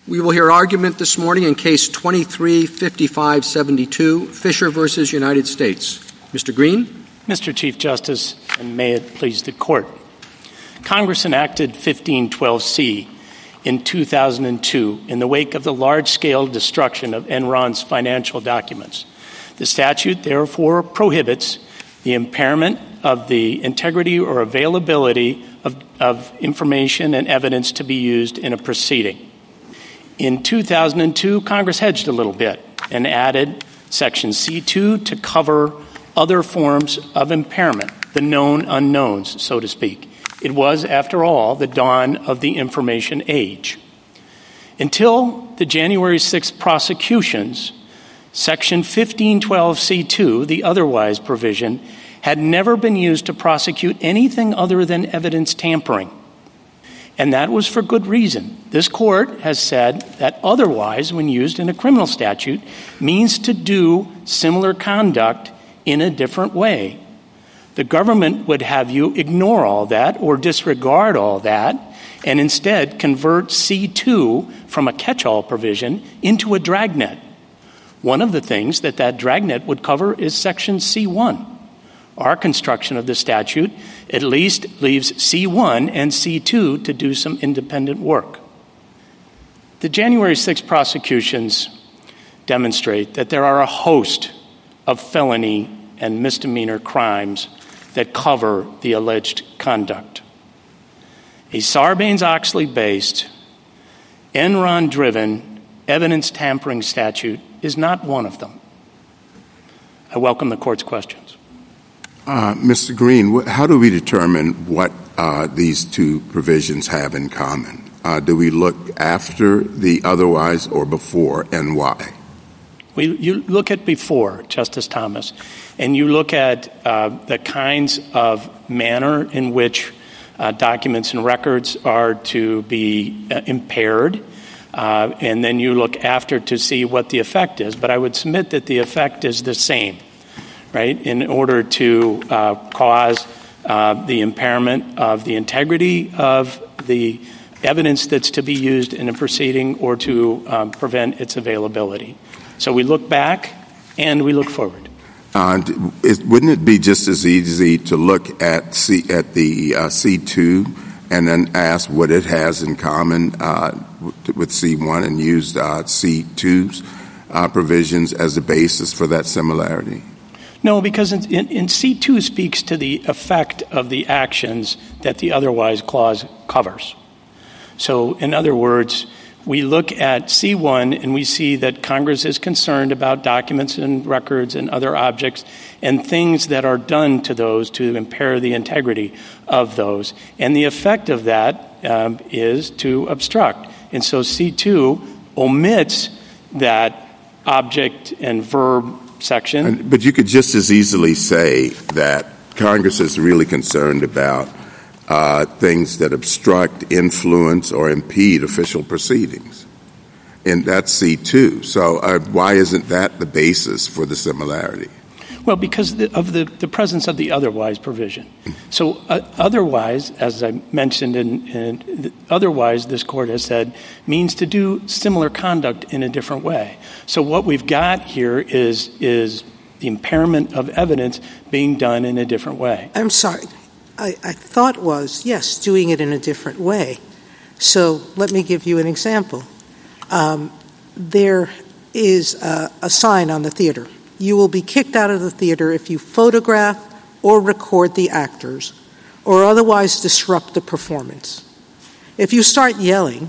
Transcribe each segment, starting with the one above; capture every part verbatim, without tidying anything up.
We will hear argument this morning in Case twenty-three fifty-five seventy-two, Fisher versus United States. Mister Green. Mister Chief Justice, and may it please the Court. Congress enacted fifteen twelve C in two thousand two in the wake of the large-scale destruction of Enron's financial documents. The statute, therefore, prohibits the impairment of the integrity or availability of, of information and evidence to be used in a proceeding. In two thousand two, Congress hedged a little bit and added Section C two to cover other forms of impairment, the known unknowns, so to speak. It was, after all, the dawn of the information age. Until the January sixth prosecutions, Section fifteen twelve C two, the otherwise provision, had never been used to prosecute anything other than evidence tampering. And that was for good reason. This Court has said that otherwise, when used in a criminal statute, means to do similar conduct in a different way. The government would have you ignore all that or disregard all that and instead convert C two from a catch-all provision into a dragnet. One of the things that that dragnet would cover is Section C one. Our construction of the statute at least leaves C one and C two to do some independent work. The January sixth prosecutions demonstrate that there are a host of felony and misdemeanor crimes that cover the alleged conduct. A Sarbanes-Oxley-based, Enron-driven evidence tampering statute is not one of them. I welcome the Court's questions. Uh, Mister Green, wh- how do we determine what uh, these two provisions have in common? Uh, do we look after the otherwise or before, and why? We, you look at before, Justice Thomas, and you look at uh, the kinds of manner in which uh, documents and records are to be uh, impaired, uh, and then you look after to see what the effect is. But I would submit that the effect is the same. Right, in order to uh, cause uh, the impairment of the integrity of the evidence that's to be used in a proceeding or to um, prevent its availability. So we look back and we look forward. Uh, is, wouldn't it be just as easy to look at C, at the uh, C two and then ask what it has in common uh, with C one and use uh, C two's uh, provisions as a basis for that similarity? No, because in, in, in C two speaks to the effect of the actions that the otherwise clause covers. So, in other words, we look at C one and we see that Congress is concerned about documents and records and other objects and things that are done to those to impair the integrity of those. And the effect of that um, is to obstruct. And so C two omits that object and verb section. But you could just as easily say that Congress is really concerned about uh, things that obstruct, influence, or impede official proceedings. And that's C two. So uh, why isn't that the basis for the similarity? Well, because of the, the presence of the otherwise provision. So uh, otherwise, as I mentioned, in, in, otherwise, this Court has said, means to do similar conduct in a different way. So what we've got here is is the impairment of evidence being done in a different way. I'm sorry. I, I thought was, yes, doing it in a different way. So let me give you an example. Um, there is a, a sign on the theater. You will be kicked out of the theater if you photograph or record the actors or otherwise disrupt the performance. If you start yelling,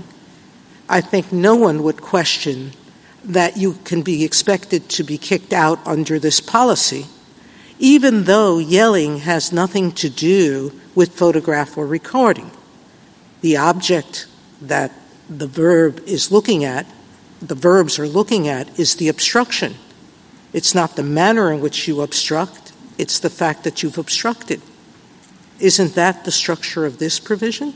I think no one would question that you can be expected to be kicked out under this policy, even though yelling has nothing to do with photograph or recording. The object that the verb is looking at, the verbs are looking at, is the obstruction. It's not the manner in which you obstruct, it's the fact that you've obstructed. Isn't that the structure of this provision?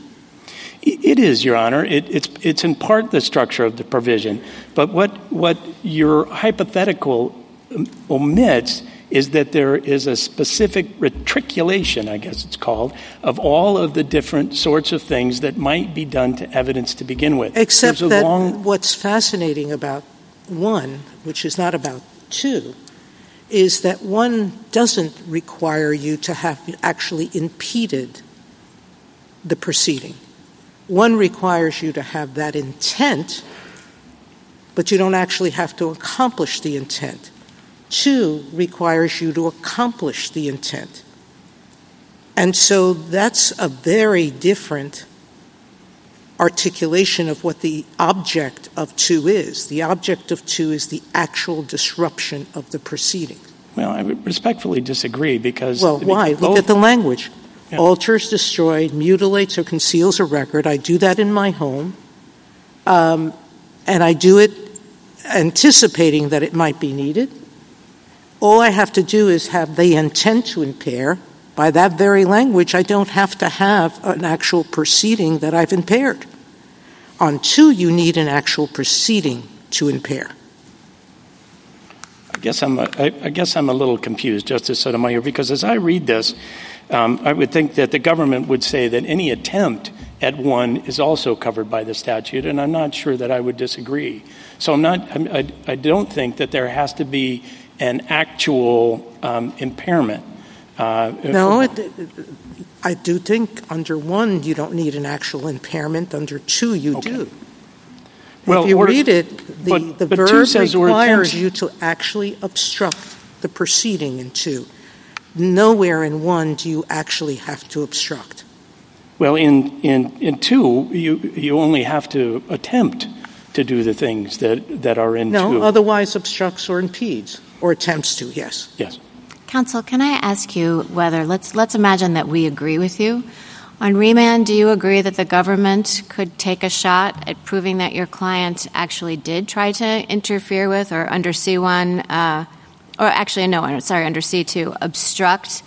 It is, Your Honor. It, it's it's in part the structure of the provision. But what what your hypothetical omits is that there is a specific retriculation, I guess it's called, of all of the different sorts of things that might be done to evidence to begin with. Except that long... what's fascinating about one, which is not about two, is that one doesn't require you to have actually impeded the proceeding. One requires you to have that intent, but you don't actually have to accomplish the intent. Two requires you to accomplish the intent. And so that's a very different articulation of what the object of two is. The object of two is the actual disruption of the proceedings. Well, I would respectfully disagree because... Well, why? Because Look both, at the language. Yeah. Alters, destroys, mutilates, or conceals a record. I do that in my home, um, and I do it anticipating that it might be needed. All I have to do is have the intent to impair. By that very language, I don't have to have an actual proceeding that I've impaired. On two, you need an actual proceeding to impair. I guess I'm a, I, I guess I'm a little confused, Justice Sotomayor, because as I read this, um, I would think that the government would say that any attempt at one is also covered by the statute, and I'm not sure that I would disagree. So I'm not. I'm, I, I don't think that there has to be an actual um, impairment. Uh, no, it, I do think under one you don't need an actual impairment. Under two, you okay. do. Well, if you or, read it, the, but, the but verb says requires you to actually obstruct the proceeding in two. Nowhere in one do you actually have to obstruct. Well, in, in, in two, you you only have to attempt to do the things that, that are in no, two. No, otherwise obstructs or impedes, or attempts to, yes. Yes. Counsel, can I ask you whether, let's let's imagine that we agree with you. On remand, do you agree that the government could take a shot at proving that your client actually did try to interfere with, or under C one, uh, or actually, no, sorry, under C two, obstruct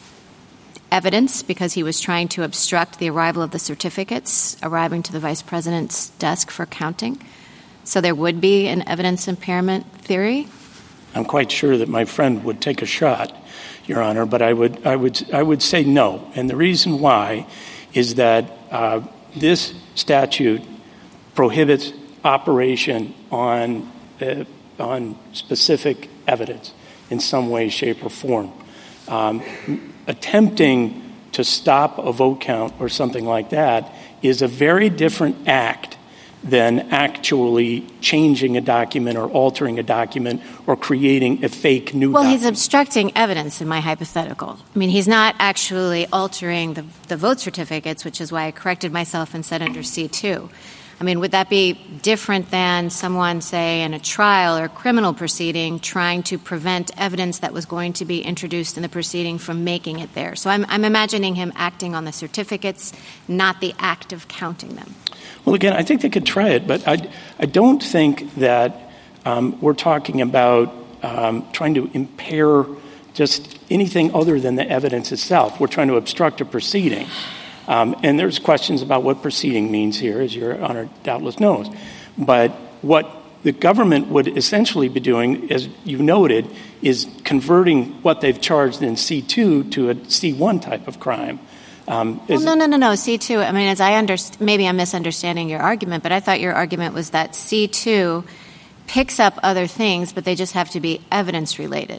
evidence because he was trying to obstruct the arrival of the certificates arriving to the vice president's desk for counting? So there would be an evidence impairment theory? I'm quite sure that my friend would take a shot, Your Honor, but I would, I would, I would say no. And the reason why is that uh, this statute prohibits operation on uh, on specific evidence in some way, shape, or form. Um, attempting to stop a vote count or something like that is a very different act than actually changing a document or altering a document or creating a fake new well, document. Well, he's obstructing evidence in my hypothetical. I mean, he's not actually altering the, the vote certificates, which is why I corrected myself and said under C two. I mean, would that be different than someone, say, in a trial or criminal proceeding trying to prevent evidence that was going to be introduced in the proceeding from making it there? So I'm, I'm imagining him acting on the certificates, not the act of counting them. Well, again, I think they could try it, but I, I don't think that um, we're talking about um, trying to impair just anything other than the evidence itself. We're trying to obstruct a proceeding. Um, and there's questions about what proceeding means here, as Your Honor doubtless knows. But what the government would essentially be doing, as you noted, is converting what they've charged in C two to a C one type of crime. Um, well, no, no, no, no. C two, I mean, as I understand, maybe I'm misunderstanding your argument, but I thought your argument was that C two picks up other things, but they just have to be evidence-related.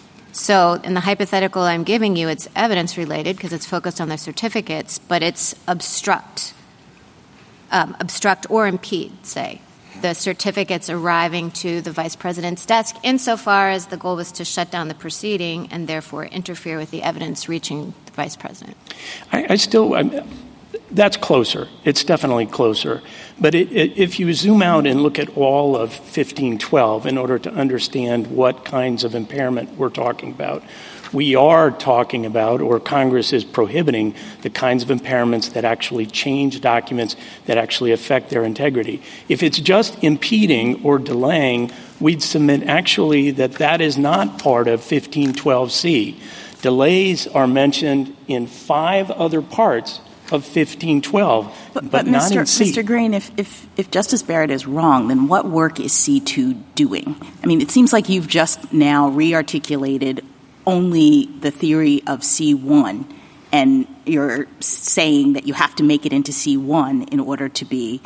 So in the hypothetical I'm giving you, it's evidence-related because it's focused on the certificates, but it's obstruct, um, obstruct or impede, say, the certificates arriving to the vice president's desk insofar as the goal was to shut down the proceeding and therefore interfere with the evidence reaching the vice president. I, I still I'm, that's closer. It's definitely closer. But it, it, if you zoom out and look at all of fifteen twelve in order to understand what kinds of impairment we're talking about, we are talking about, or Congress is prohibiting, the kinds of impairments that actually change documents that actually affect their integrity. If it's just impeding or delaying, we'd submit actually that that is not part of fifteen twelve C. Delays are mentioned in five other parts of fifteen twelve, but, but, but not Mister in C. Mister Green, if, if, if Justice Barrett is wrong, then what work is C two doing? I mean, it seems like you've just now re-articulated only the theory of C one, and you're saying that you have to make it into C one in order to be,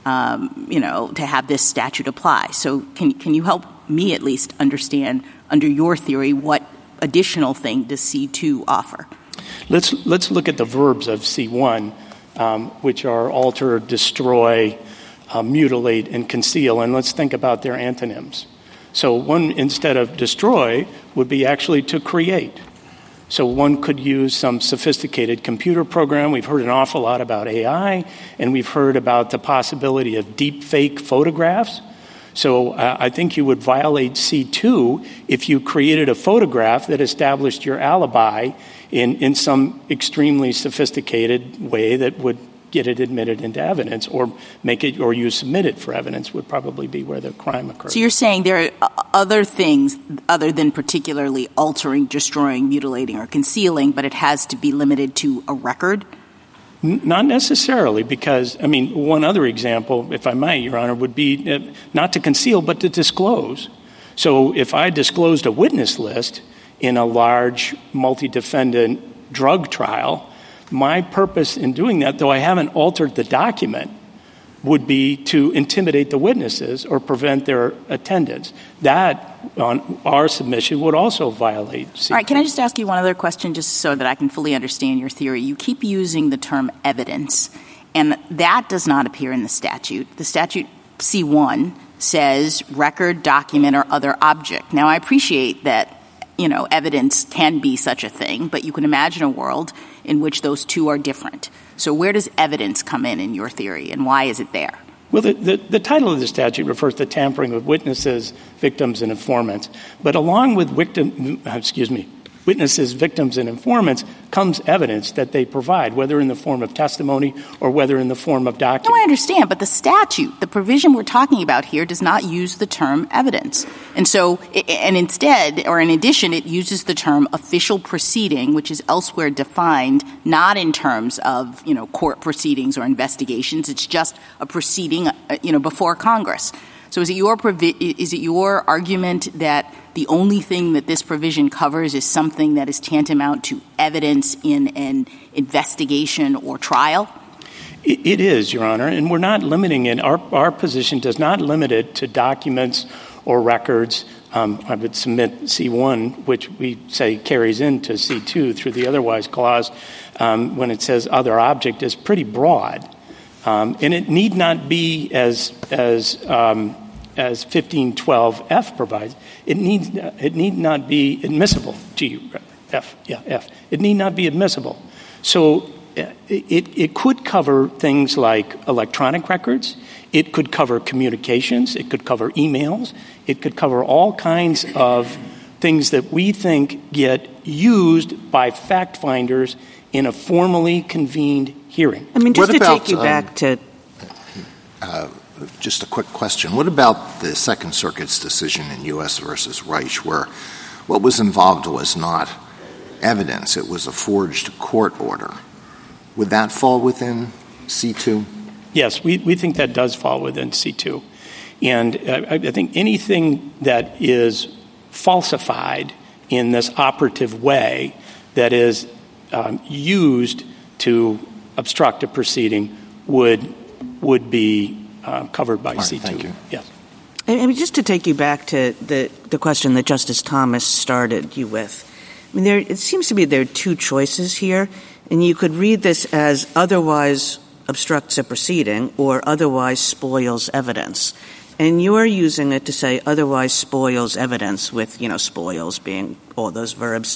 um, you know, to have this statute apply. So can can you help me at least understand, under your theory, what additional thing does C two offer? Let's let's look at the verbs of C one, um, which are alter, destroy, uh, mutilate, and conceal, and let's think about their antonyms. So one, instead of destroy, would be actually to create. So one could use some sophisticated computer program. We've heard an awful lot about A I, and we've heard about the possibility of deep fake photographs. So uh, I think you would violate C two if you created a photograph that established your alibi in, in some extremely sophisticated way that would get it admitted into evidence, or make it, or you submit it for evidence would probably be where the crime occurred. So you're saying there are other things other than particularly altering, destroying, mutilating, or concealing, but it has to be limited to a record? N- not necessarily, because, I mean, one other example, if I might, Your Honor, would be uh, not to conceal, but to disclose. So if I disclosed a witness list in a large multi-defendant drug trial, my purpose in doing that, though I haven't altered the document, would be to intimidate the witnesses or prevent their attendance. That, on our submission, would also violate C two. All right, can I just ask you one other question just so that I can fully understand your theory? You keep using the term evidence, and that does not appear in the statute. The statute C one says record, document, or other object. Now, I appreciate that, you know, evidence can be such a thing, but you can imagine a world in which those two are different. So where does evidence come in in your theory, and why is it there? Well, the, the, the title of the statute refers to tampering with witnesses, victims, and informants. But along with victim, excuse me, witnesses, victims, and informants comes evidence that they provide, whether in the form of testimony or whether in the form of document. No, I understand, but the statute, the provision we're talking about here, does not use the term evidence. And so, and instead, or in addition, it uses the term official proceeding, which is elsewhere defined not in terms of, you know, court proceedings or investigations. It's just a proceeding, you know, before Congress. So is it your provi- is it your argument that the only thing that this provision covers is something that is tantamount to evidence in an investigation or trial? It, it is, Your Honor, and we're not limiting it. Our, our position does not limit it to documents or records. Um, I would submit C one, which we say carries into C two through the otherwise clause, um, when it says other object, is pretty broad. Um, and it need not be as as um, as fifteen twelve F provides. It needs it need not be admissible. G F yeah F. It need not be admissible. So it it could cover things like electronic records. It could cover communications. It could cover emails. It could cover all kinds of things that we think get used by fact finders in a formally convened hearing. I mean, just what to about, take you um, back to uh, just a quick question. What about the Second Circuit's decision in U S versus Reich, where what was involved was not evidence, it was a forged court order? Would that fall within C two? Yes, we, we think that does fall within C two. And uh, I, I think anything that is falsified in this operative way that is um, used to obstruct a proceeding would would be uh, covered by right, C two. Thank you. Yes. I mean, just to take you back to the, the question that Justice Thomas started you with. I mean, there it seems to be there are two choices here, and you could read this as otherwise obstructs a proceeding or otherwise spoils evidence. And you're using it to say otherwise spoils evidence with, you know, spoils being all those verbs.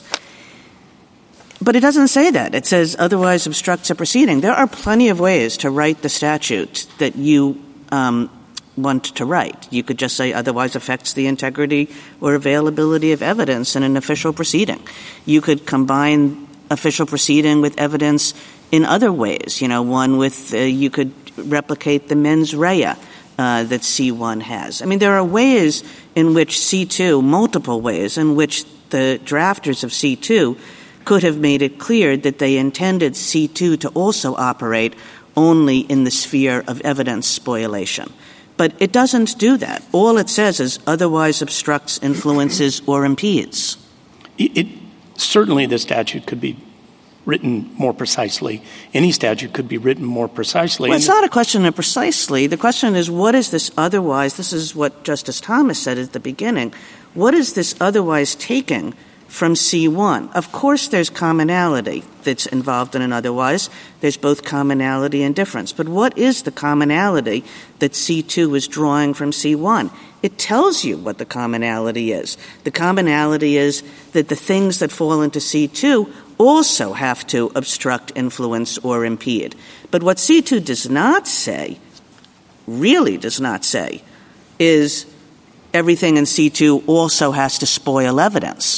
But it doesn't say that. It says otherwise obstructs a proceeding. There are plenty of ways to write the statute that you um, want to write. You could just say otherwise affects the integrity or availability of evidence in an official proceeding. You could combine official proceeding with evidence in other ways. You know, one with uh, you could replicate the mens rea uh, that C one has. I mean, there are ways in which C two, multiple ways in which the drafters of C two could have made it clear that they intended C two to also operate only in the sphere of evidence spoliation. But it doesn't do that. All it says is otherwise obstructs, influences, or impedes. It, it, certainly the statute could be written more precisely. Any statute could be written more precisely. Well, it's not a question of precisely. The question is, what is this otherwise? This is what Justice Thomas said at the beginning. What is this otherwise taking from C one? Of course there's commonality that's involved in an otherwise. There's both commonality and difference. But what is the commonality that C two is drawing from C one? It tells you what the commonality is. The commonality is that the things that fall into C two also have to obstruct, influence, or impede. But what C two does not say, really does not say, is everything in C two also has to spoil evidence.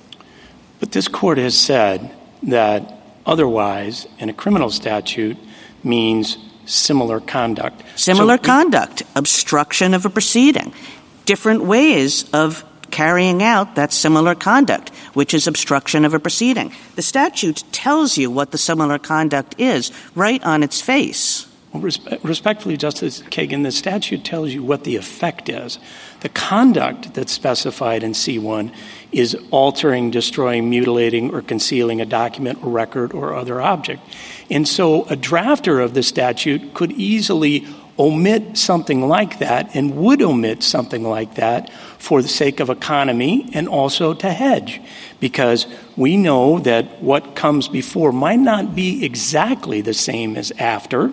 But this Court has said that otherwise in a criminal statute means similar conduct. Similar so conduct, obstruction of a proceeding, different ways of carrying out that similar conduct, which is obstruction of a proceeding. The statute tells you what the similar conduct is right on its face. Well, respe- respectfully, Justice Kagan, the statute tells you what the effect is. The conduct that's specified in C one is altering, destroying, mutilating, or concealing a document or record or other object. And so a drafter of the statute could easily omit something like that and would omit something like that for the sake of economy and also to hedge, because we know that what comes before might not be exactly the same as after.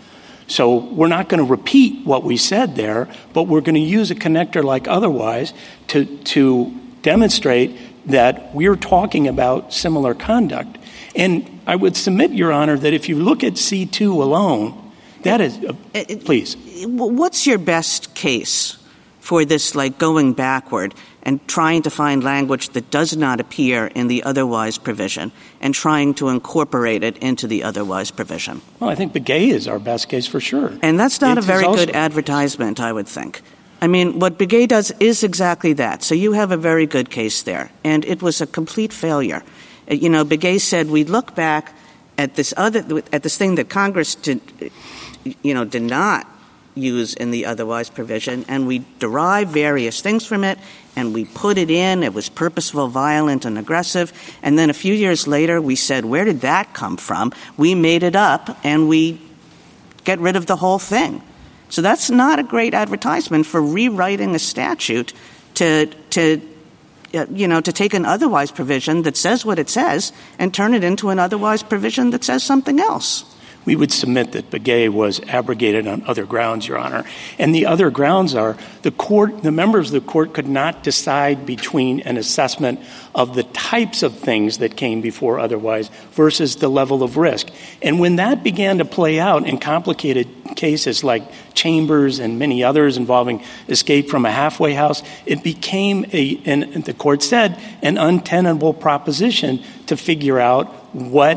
So we're not going to repeat what we said there, but we're going to use a connector like otherwise to, to demonstrate that we're talking about similar conduct. And I would submit, Your Honor, that if you look at C two alone, that is, uh, please. What's your best case for this, like, going backward and trying to find language that does not appear in the otherwise provision and trying to incorporate it into the otherwise provision? Well, I think Begay is our best case for sure. And that's not it a very also- good advertisement, I would think. I mean, what Begay does is exactly that. So you have a very good case there. And it was a complete failure. You know, Begay said we look back at this other, at this thing that Congress did, you know, did not use in the otherwise provision, and we derive various things from it, and we put it in. It was purposeful, violent, and aggressive. And then a few years later, we said, where did that come from? We made it up, and we get rid of the whole thing. So that's not a great advertisement for rewriting a statute to, to uh, you know, to take an otherwise provision that says what it says and turn it into an otherwise provision that says something else. We would submit that Begay was abrogated on other grounds, Your Honor. And the other grounds are the court, the members of the court could not decide between an assessment of the types of things that came before otherwise versus the level of risk. And when that began to play out in complicated cases like Chambers and many others involving escape from a halfway house, it became, a, and the court said, an untenable proposition to figure out what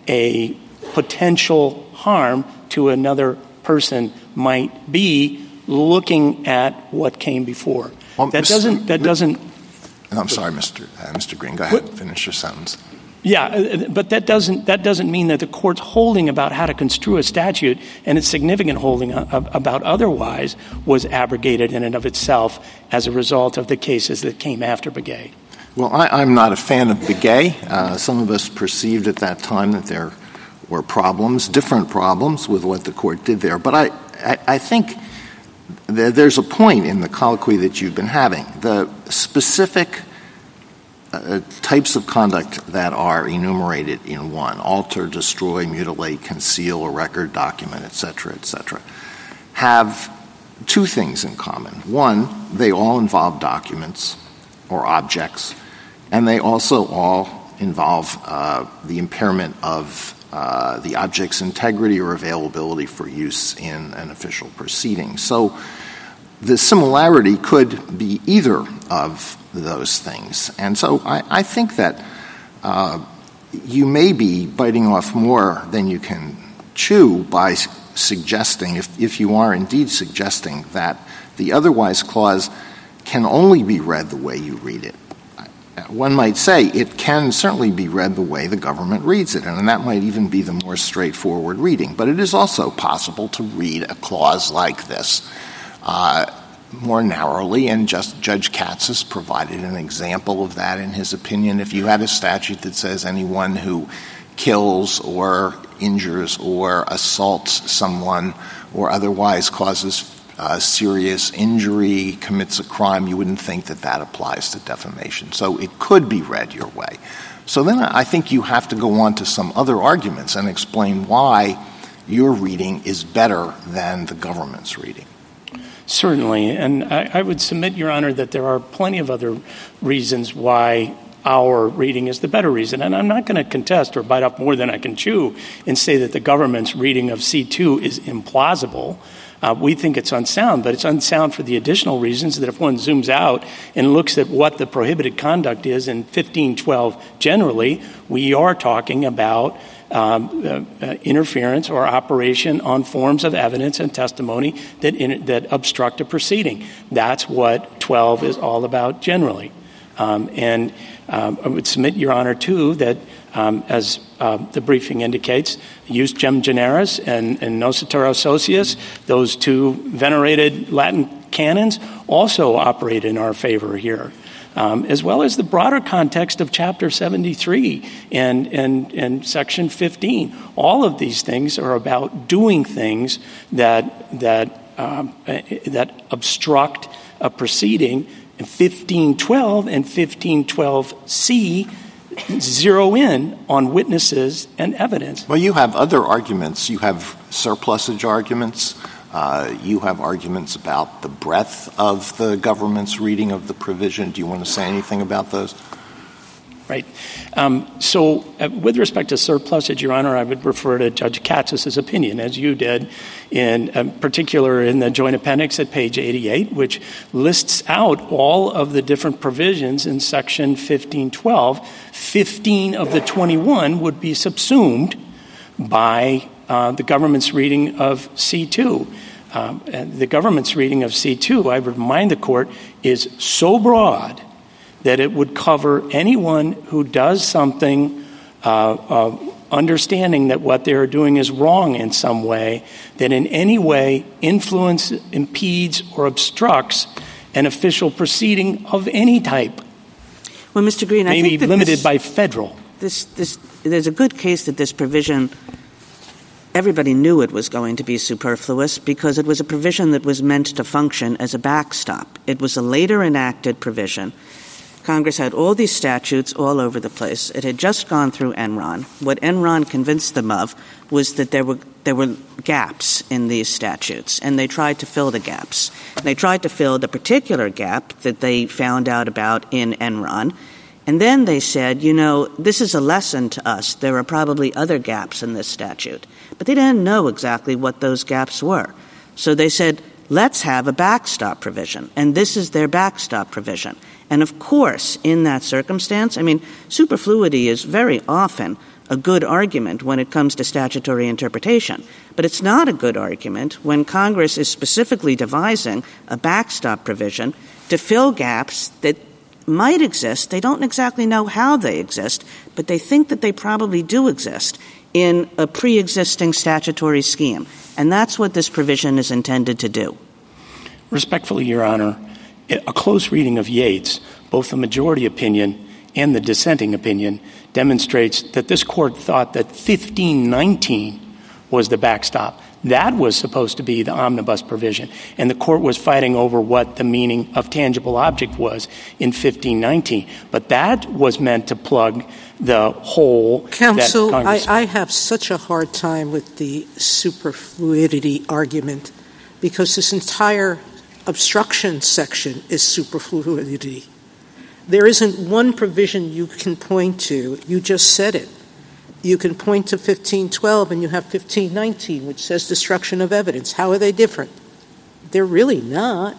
a potential harm to another person might be looking at what came before. Well, that Mister doesn't, that doesn't. I'm sorry, Mister Uh, Mister Green. Go ahead and finish your sentence. Yeah, but that doesn't, that doesn't mean that the court's holding about how to construe a statute and its significant holding about otherwise was abrogated in and of itself as a result of the cases that came after Begay. Well, I, I'm not a fan of Begay. Uh, some of us perceived at that time that there were problems, different problems with what the court did there. But I, I, I think th- there's a point in the colloquy that you've been having. The specific uh, types of conduct that are enumerated in one, alter, destroy, mutilate, conceal a record, document, et cetera, et cetera, have two things in common. One, they all involve documents or objects, and they also all involve uh, the impairment of Uh, the object's integrity or availability for use in an official proceeding. So the similarity could be either of those things. And so I, I think that uh, you may be biting off more than you can chew by su- suggesting, if, if you are indeed suggesting, that the otherwise clause can only be read the way you read it. One might say it can certainly be read the way the government reads it, and that might even be the more straightforward reading. But it is also possible to read a clause like this uh, more narrowly, and just Judge Katz has provided an example of that in his opinion. If you had a statute that says anyone who kills or injures or assaults someone or otherwise causes uh, serious injury, commits a crime, you wouldn't think that that applies to defamation. So it could be read your way. So then I think you have to go on to some other arguments and explain why your reading is better than the government's reading. Certainly. And I, I would submit, Your Honor, that there are plenty of other reasons why our reading is the better reason. And I'm not going to contest or bite off more than I can chew and say that the government's reading of C two is implausible. Uh, we think it's unsound, but it's unsound for the additional reasons that if one zooms out and looks at what the prohibited conduct is in fifteen twelve generally, we are talking about um, uh, uh, interference or operation on forms of evidence and testimony that in, that obstruct a proceeding. That's what twelve is all about generally. Um, and um, I would submit, Your Honor, too, that um, as uh, the briefing indicates, Jus Gem Generis and, and Nocitur Socius, those two venerated Latin canons, also operate in our favor here, um, as well as the broader context of Chapter seventy-three and, and, and Section fifteen. All of these things are about doing things that, that, um, that obstruct a proceeding. fifteen twelve and fifteen twelve C zero in on witnesses and evidence. Well, you have other arguments. You have surplusage arguments. Uh, you have arguments about the breadth of the government's reading of the provision. Do you want to say anything about those? Right. Um, so uh, with respect to surplusage, Your Honor, I would refer to Judge Katz's opinion, as you did, in um, particular in the Joint Appendix at page eighty-eight, which lists out all of the different provisions in Section fifteen twelve. fifteen of the twenty-one would be subsumed by uh, the government's reading of C two. Um, and the government's reading of C two, I would remind the Court, is so broad that it would cover anyone who does something uh, uh, understanding that what they're doing is wrong in some way, that in any way influences, impedes, or obstructs an official proceeding of any type. Well, Mister Green, maybe I think that limited this, by federal. This, this, there's a good case that this provision, everybody knew it was going to be superfluous because it was a provision that was meant to function as a backstop. It was a later enacted provision. Congress had all these statutes all over the place. It had just gone through Enron. What Enron convinced them of was that there were there were gaps in these statutes, and they tried to fill the gaps. They tried to fill the particular gap that they found out about in Enron, and then they said, you know, this is a lesson to us. There are probably other gaps in this statute. But they didn't know exactly what those gaps were. So they said, let's have a backstop provision, and this is their backstop provision. And, of course, in that circumstance, I mean, superfluity is very often a good argument when it comes to statutory interpretation. But it's not a good argument when Congress is specifically devising a backstop provision to fill gaps that might exist. They don't exactly know how they exist, but they think that they probably do exist in a pre-existing statutory scheme. And that's what this provision is intended to do. Respectfully, Your Honor, a close reading of Yates, both the majority opinion and the dissenting opinion, demonstrates that this Court thought that fifteen nineteen was the backstop. That was supposed to be the omnibus provision, and the Court was fighting over what the meaning of tangible object was in fifteen nineteen. But that was meant to plug the hole. Counsel, that Congress- I, I have such a hard time with the superfluidity argument because this entire obstruction section is superfluidity. There isn't one provision you can point to. You just said it. You can point to fifteen twelve and you have fifteen nineteen, which says destruction of evidence. How are they different? They're really not.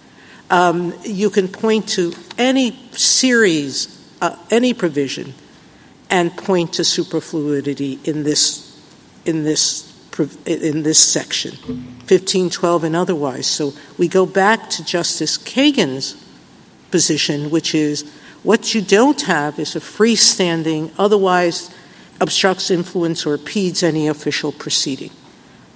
Um, you can point to any series, uh, any provision, and point to superfluidity in this, in this, in this section, fifteen twelve and otherwise. So we go back to Justice Kagan's position, which is what you don't have is a freestanding, otherwise obstructs influence or impedes any official proceeding.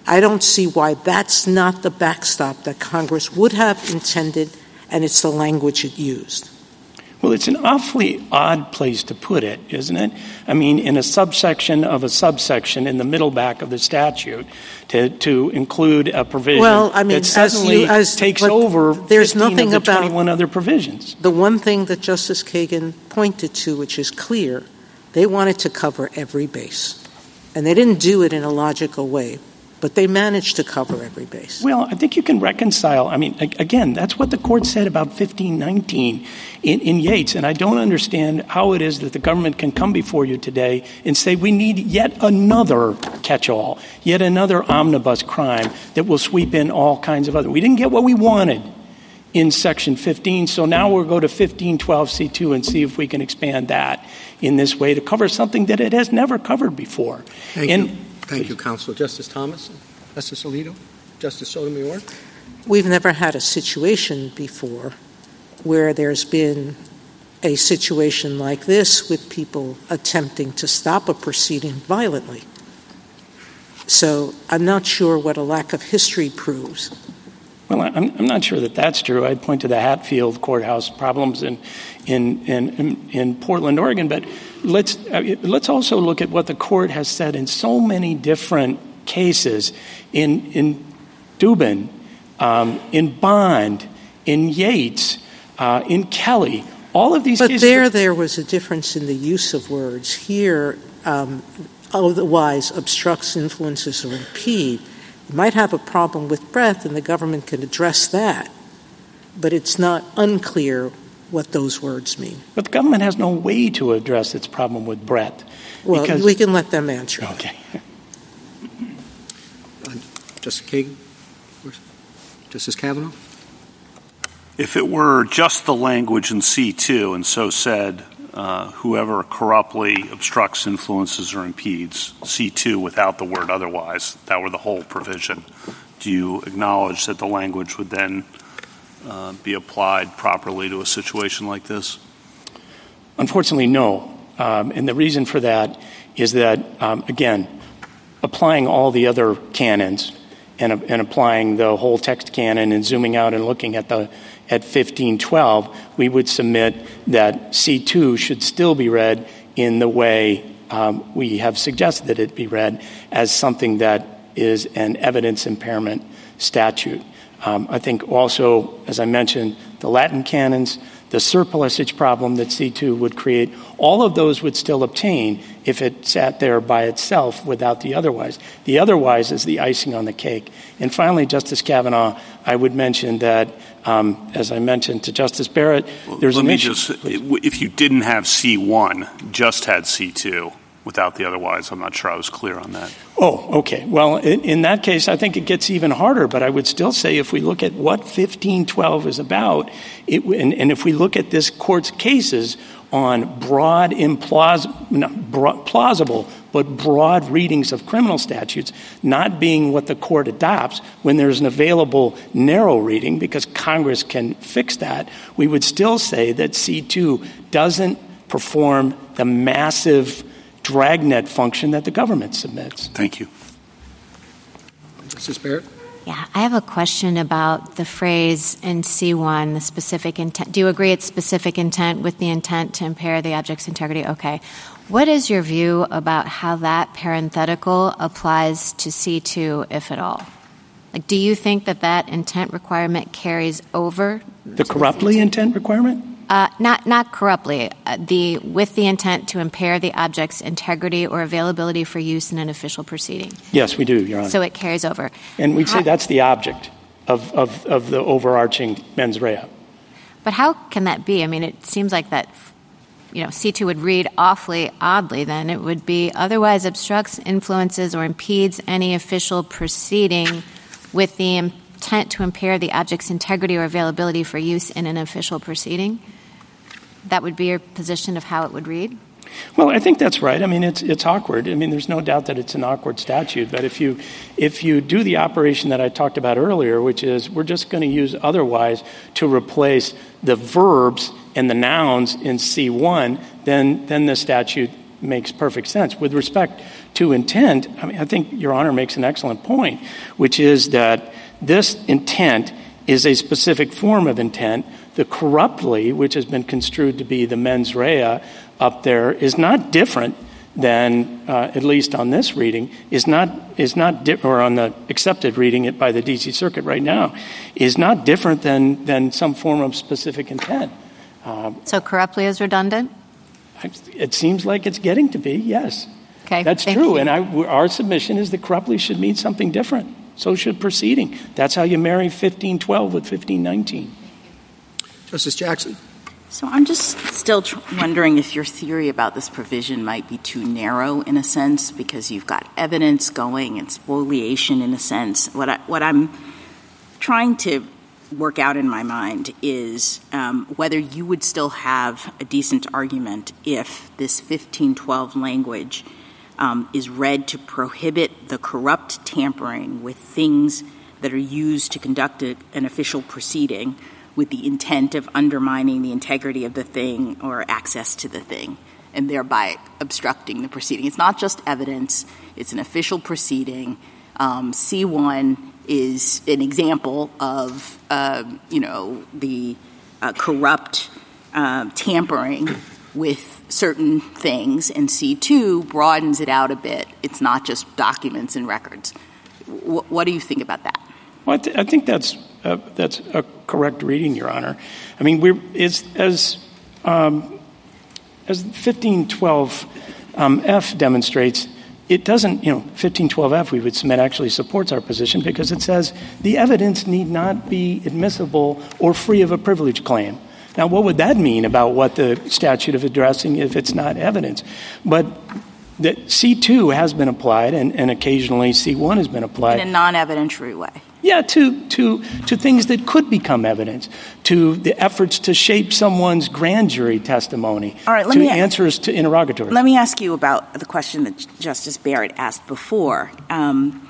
I don't see why that's not the backstop that Congress would have intended, and it's the language it used. Well, it's an awfully odd place to put it, isn't it? I mean, in a subsection of a subsection in the middle back of the statute to, to include a provision well, I mean, that suddenly as you, as, takes over there's nothing of the about twenty-one other provisions. The one thing that Justice Kagan pointed to, which is clear, they wanted to cover every base. And they didn't do it in a logical way, but they managed to cover every base. Well, I think you can reconcile. I mean, again, that's what the court said about fifteen nineteen in, in Yates, and I don't understand how it is that the government can come before you today and say we need yet another catch-all, yet another omnibus crime that will sweep in all kinds of other. We didn't get what we wanted in Section fifteen, so now we'll go to fifteen twelve C two and see if we can expand that in this way to cover something that it has never covered before. Thank and, you. Thank you, Counsel. Justice Thomas, Justice Alito, Justice Sotomayor. We've never had a situation before where there's been a situation like this with people attempting to stop a proceeding violently. So I'm not sure what a lack of history proves. Well, I'm, I'm not sure that that's true. I'd point to the Hatfield courthouse problems in in in, in Portland, Oregon. But let's uh, let's also look at what the court has said in so many different cases, in in Dubin, um, in Bond, in Yates, uh, in Kelly. All of these but cases. But there, there was a difference in the use of words. Here, um, otherwise obstructs, influences, or impede. You might have a problem with breadth, and the government can address that. But it's not unclear what those words mean. But the government has no way to address its problem with breadth. Well, because... we can let them answer. Okay. uh, Justice Kagan? Justice Kavanaugh? If it were just the language in C two and so said, uh, whoever corruptly obstructs, influences, or impedes, C two without the word otherwise, that were the whole provision, do you acknowledge that the language would then uh, be applied properly to a situation like this? Unfortunately, no. Um, and the reason for that is that, um, again, applying all the other canons and, uh, and applying the whole text canon and zooming out and looking at the at fifteen twelve, we would submit that C two should still be read in the way um, we have suggested that it be read, as something that is an evidence impairment statute. Um, I think also, as I mentioned, the Latin canons, the surplusage problem that C two would create, all of those would still obtain if it sat there by itself without the otherwise. The otherwise is the icing on the cake. And finally, Justice Kavanaugh, I would mention that, um, as I mentioned to Justice Barrett, well, there's let an me issue. Just, if you didn't have C one, just had C two without the otherwise, I'm not sure I was clear on that. Oh, okay. Well, in, in that case, I think it gets even harder. But I would still say if we look at what fifteen twelve is about, it, and, and if we look at this court's cases on broad, implaus- not broad, plausible, but broad readings of criminal statutes not being what the court adopts when there's an available narrow reading, because Congress can fix that, we would still say that C two doesn't perform the massive dragnet function that the government submits. Thank you. Justice Barrett? Yeah, I have a question about the phrase in C one, the specific intent. Do you agree it's specific intent with the intent to impair the object's integrity? Okay. What is your view about how that parenthetical applies to C two, if at all? Like, do you think that that intent requirement carries over? The corruptly intent requirement? Uh, not not corruptly, uh, the with the intent to impair the object's integrity or availability for use in an official proceeding. Yes, we do, Your Honor. So it carries over. And we'd how, say that's the object of, of, of the overarching mens rea. But how can that be? I mean, it seems like that, you know, C two would read awfully oddly then. It would be otherwise obstructs, influences, or impedes any official proceeding with the intent to impair the object's integrity or availability for use in an official proceeding. That would be your position of how it would read? Well, I think that's right. I mean, it's it's awkward. I mean, there's no doubt that it's an awkward statute. But if you if you do the operation that I talked about earlier, which is we're just going to use otherwise to replace the verbs and the nouns in C one, then then the statute makes perfect sense. With respect to intent, I mean, I think Your Honor makes an excellent point, which is that this intent is a specific form of intent. The corruptly, which has been construed to be the mens rea up there, is not different than, uh, at least on this reading, is not is not di- or on the accepted reading it by the D C Circuit right now, is not different than than some form of specific intent. Uh, so corruptly is redundant? It seems like it's getting to be, yes. Okay, that's thank true. you. And I, our submission is that corruptly should mean something different. So should proceeding. That's how you marry fifteen twelve with fifteen nineteen. Justice Jackson. So I'm just still tr- wondering if your theory about this provision might be too narrow in a sense, because you've got evidence going and spoliation in a sense. What, I, what I'm trying to work out in my mind is um, whether you would still have a decent argument if this fifteen twelve language um, is read to prohibit the corrupt tampering with things that are used to conduct a, an official proceeding with the intent of undermining the integrity of the thing or access to the thing, and thereby obstructing the proceeding. It's not just evidence. It's an official proceeding. Um, C one is an example of, uh, you know, the uh, corrupt uh, tampering with certain things, and C two broadens it out a bit. It's not just documents and records. W- what do you think about that? Well, I, th- I think that's uh, that's a correct reading, Your Honor. I mean, we're it's, as um, as fifteen twelve um, F demonstrates. It doesn't, you know, fifteen twelve F we would submit actually supports our position because it says the evidence need not be admissible or free of a privilege claim. Now, what would that mean about what the statute is addressing if it's not evidence? But that C two has been applied, and, and occasionally C one has been applied. In a non-evidentiary way. Yeah, to, to, to things that could become evidence, to the efforts to shape someone's grand jury testimony, All right, let to me answers to interrogatories. Let me ask you about the question that Justice Barrett asked before. Um,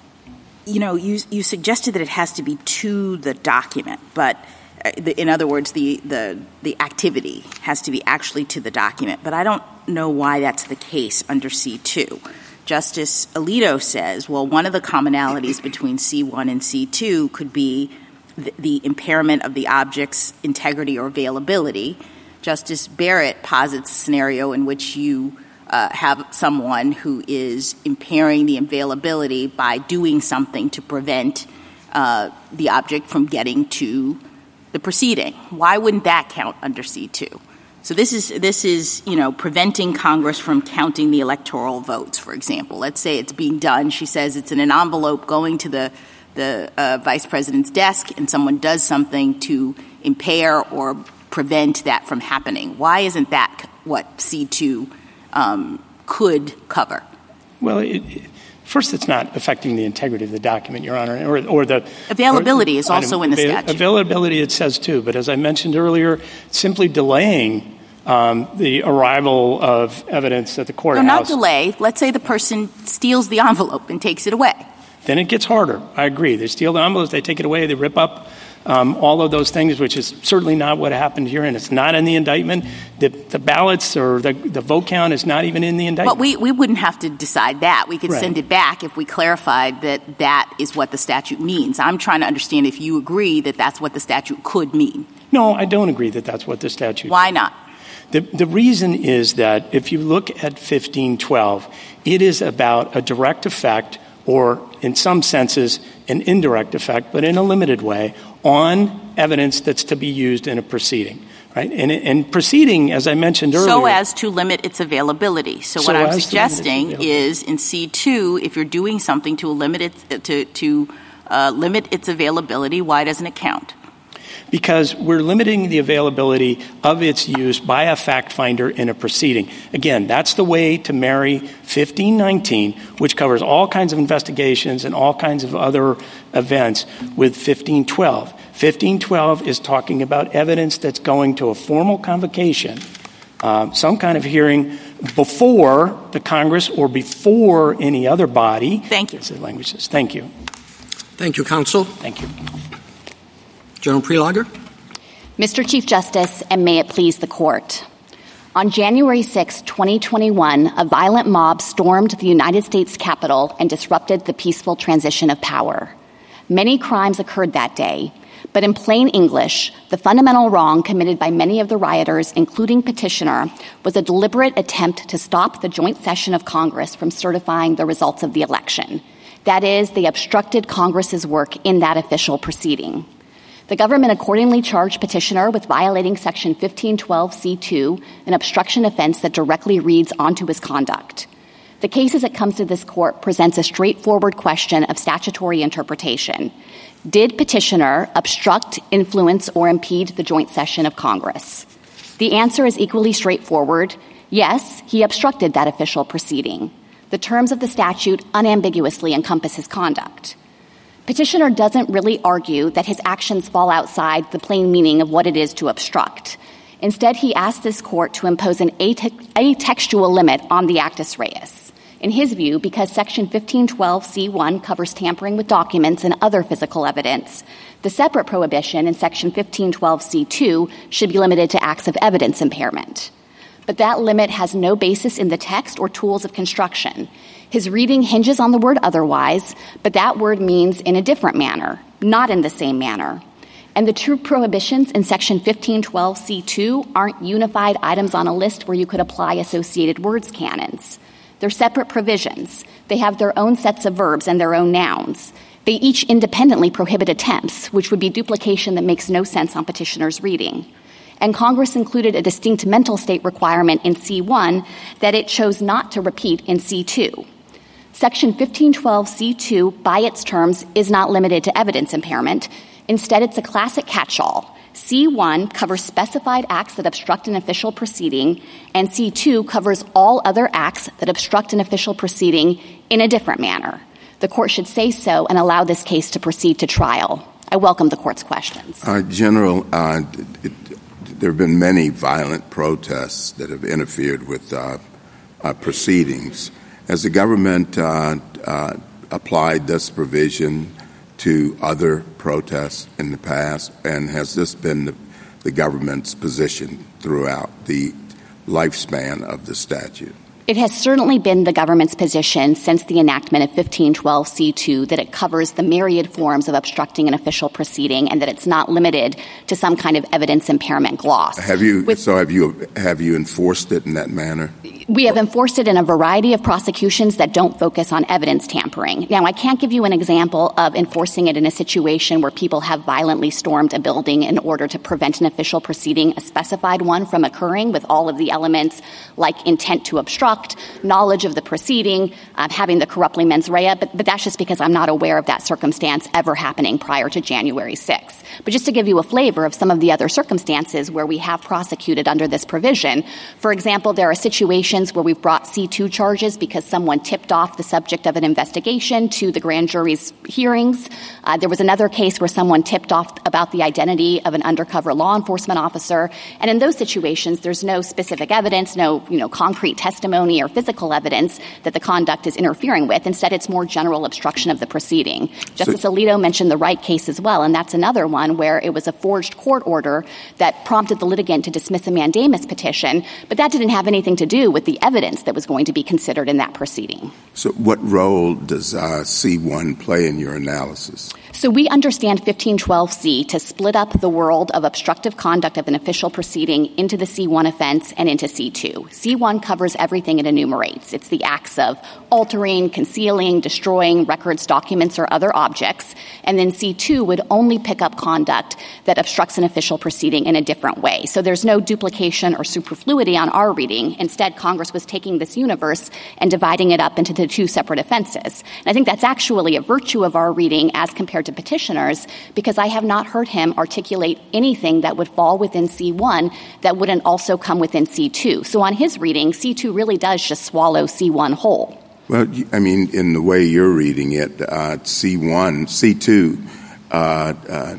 you know, you, you suggested that it has to be to the document, but uh, the, in other words, the, the, the activity has to be actually to the document. But I don't know why that's the case under C two. Justice Alito says, well, one of the commonalities between C one and C two could be the, the impairment of the object's integrity or availability. Justice Barrett posits a scenario in which you uh, have someone who is impairing the availability by doing something to prevent uh, the object from getting to the proceeding. Why wouldn't that count under C two? So this is, this is, you know, preventing Congress from counting the electoral votes, for example. Let's say it's being done. She says it's in an envelope going to the, the uh, vice president's desk, and someone does something to impair or prevent that from happening. Why isn't that what C two um, could cover? Well, it, it, first, it's not affecting the integrity of the document, Your Honor, or, or the availability or, is also in the avail- statute. Availability, it says too, but as I mentioned earlier, simply delaying um, the arrival of evidence at the courthouse. No, not delay. Let's say the person steals the envelope and takes it away. Then it gets harder. I agree. They steal the envelopes, they take it away, they rip up um, all of those things, which is certainly not what happened here, and it's not in the indictment. The, the ballots or the, the vote count is not even in the indictment. But we, we wouldn't have to decide that. We could right. send it back if we clarified that that is what the statute means. I'm trying to understand if you agree that that's what the statute could mean. No, I don't agree that that's what the statute Why not? The, the reason is that if you look at fifteen twelve, it is about a direct effect or, in some senses, an indirect effect, but in a limited way, on evidence that's to be used in a proceeding. Right? And, and proceeding, as I mentioned earlier. So as to limit its availability. So, so what I'm suggesting is in C two, if you're doing something to limit it, to, to uh, limit its availability, why doesn't it count? Because we're limiting the availability of its use by a fact finder in a proceeding. Again, that's the way to marry fifteen nineteen, which covers all kinds of investigations and all kinds of other events, with fifteen twelve. fifteen twelve is talking about evidence that's going to a formal convocation, um, some kind of hearing before the Congress or before any other body. Thank you. As the language says. Thank you. Thank you, counsel. Thank you. General Prelogger. Mister Chief Justice, and may it please the Court. On January sixth, twenty twenty-one, a violent mob stormed the United States Capitol and disrupted the peaceful transition of power. Many crimes occurred that day, but in plain English, the fundamental wrong committed by many of the rioters, including Petitioner, was a deliberate attempt to stop the joint session of Congress from certifying the results of the election. That is, they obstructed Congress's work in that official proceeding. The government accordingly charged Petitioner with violating Section fifteen twelve C two, an obstruction offense that directly reads onto his conduct. The case as it comes to this court presents a straightforward question of statutory interpretation. Did Petitioner obstruct, influence, or impede the joint session of Congress? The answer is equally straightforward. Yes, he obstructed that official proceeding. The terms of the statute unambiguously encompass his conduct. Petitioner doesn't really argue that his actions fall outside the plain meaning of what it is to obstruct. Instead, he asks this court to impose an atextual limit on the actus reus. In his view, because Section fifteen twelve C one covers tampering with documents and other physical evidence, the separate prohibition in Section fifteen twelve C two should be limited to acts of evidence impairment. But that limit has no basis in the text or tools of construction. His reading hinges on the word otherwise, but that word means in a different manner, not in the same manner. And the true prohibitions in Section fifteen twelve C two aren't unified items on a list where you could apply associated words canons. They're separate provisions. They have their own sets of verbs and their own nouns. They each independently prohibit attempts, which would be duplication that makes no sense on Petitioner's reading. And Congress included a distinct mental state requirement in C one that it chose not to repeat in C two. Section fifteen twelve C two, by its terms, is not limited to evidence impairment. Instead, it's a classic catch-all. C one covers specified acts that obstruct an official proceeding, and C two covers all other acts that obstruct an official proceeding in a different manner. The court should say so and allow this case to proceed to trial. I welcome the court's questions. Uh, General, uh, it, there have been many violent protests that have interfered with uh, uh, proceedings. Has the government uh, uh, applied this provision to other protests in the past, and has this been the, the government's position throughout the lifespan of the statute? It has certainly been the government's position since the enactment of fifteen twelve C two that it covers the myriad forms of obstructing an official proceeding and that it's not limited to some kind of evidence impairment gloss. Have you, With, so have you, have you enforced it in that manner? We have enforced it in a variety of prosecutions that don't focus on evidence tampering. Now, I can't give you an example of enforcing it in a situation where people have violently stormed a building in order to prevent an official proceeding, a specified one, from occurring with all of the elements like intent to obstruct, knowledge of the proceeding, uh, having the corruptly mens rea, but, but that's just because I'm not aware of that circumstance ever happening prior to January sixth. But just to give you a flavor of some of the other circumstances where we have prosecuted under this provision, for example, there are situations where we've brought C two charges because someone tipped off the subject of an investigation to the grand jury's hearings. Uh, there was another case where someone tipped off about the identity of an undercover law enforcement officer. And in those situations, there's no specific evidence, no, you know, concrete testimony or physical evidence that the conduct is interfering with. Instead, it's more general obstruction of the proceeding. Justice so, Alito mentioned the Wright case as well, and that's another one where it was a forged court order that prompted the litigant to dismiss a mandamus petition, but that didn't have anything to do with the evidence that was going to be considered in that proceeding. So what role does uh, C one play in your analysis? So we understand fifteen twelve C to split up the world of obstructive conduct of an official proceeding into the C one offense and into C two. C one covers everything it enumerates. It's the acts of altering, concealing, destroying records, documents, or other objects. And then C two would only pick up conduct that obstructs an official proceeding in a different way. So there's no duplication or superfluity on our reading. Instead, Congress was taking this universe and dividing it up into the two separate offenses. And I think that's actually a virtue of our reading as compared to Petitioner's, because I have not heard him articulate anything that would fall within C one that wouldn't also come within C two. So on his reading, C two really does just swallow C one whole. Well, I mean, in the way you're reading it, uh, C one, C two uh, uh,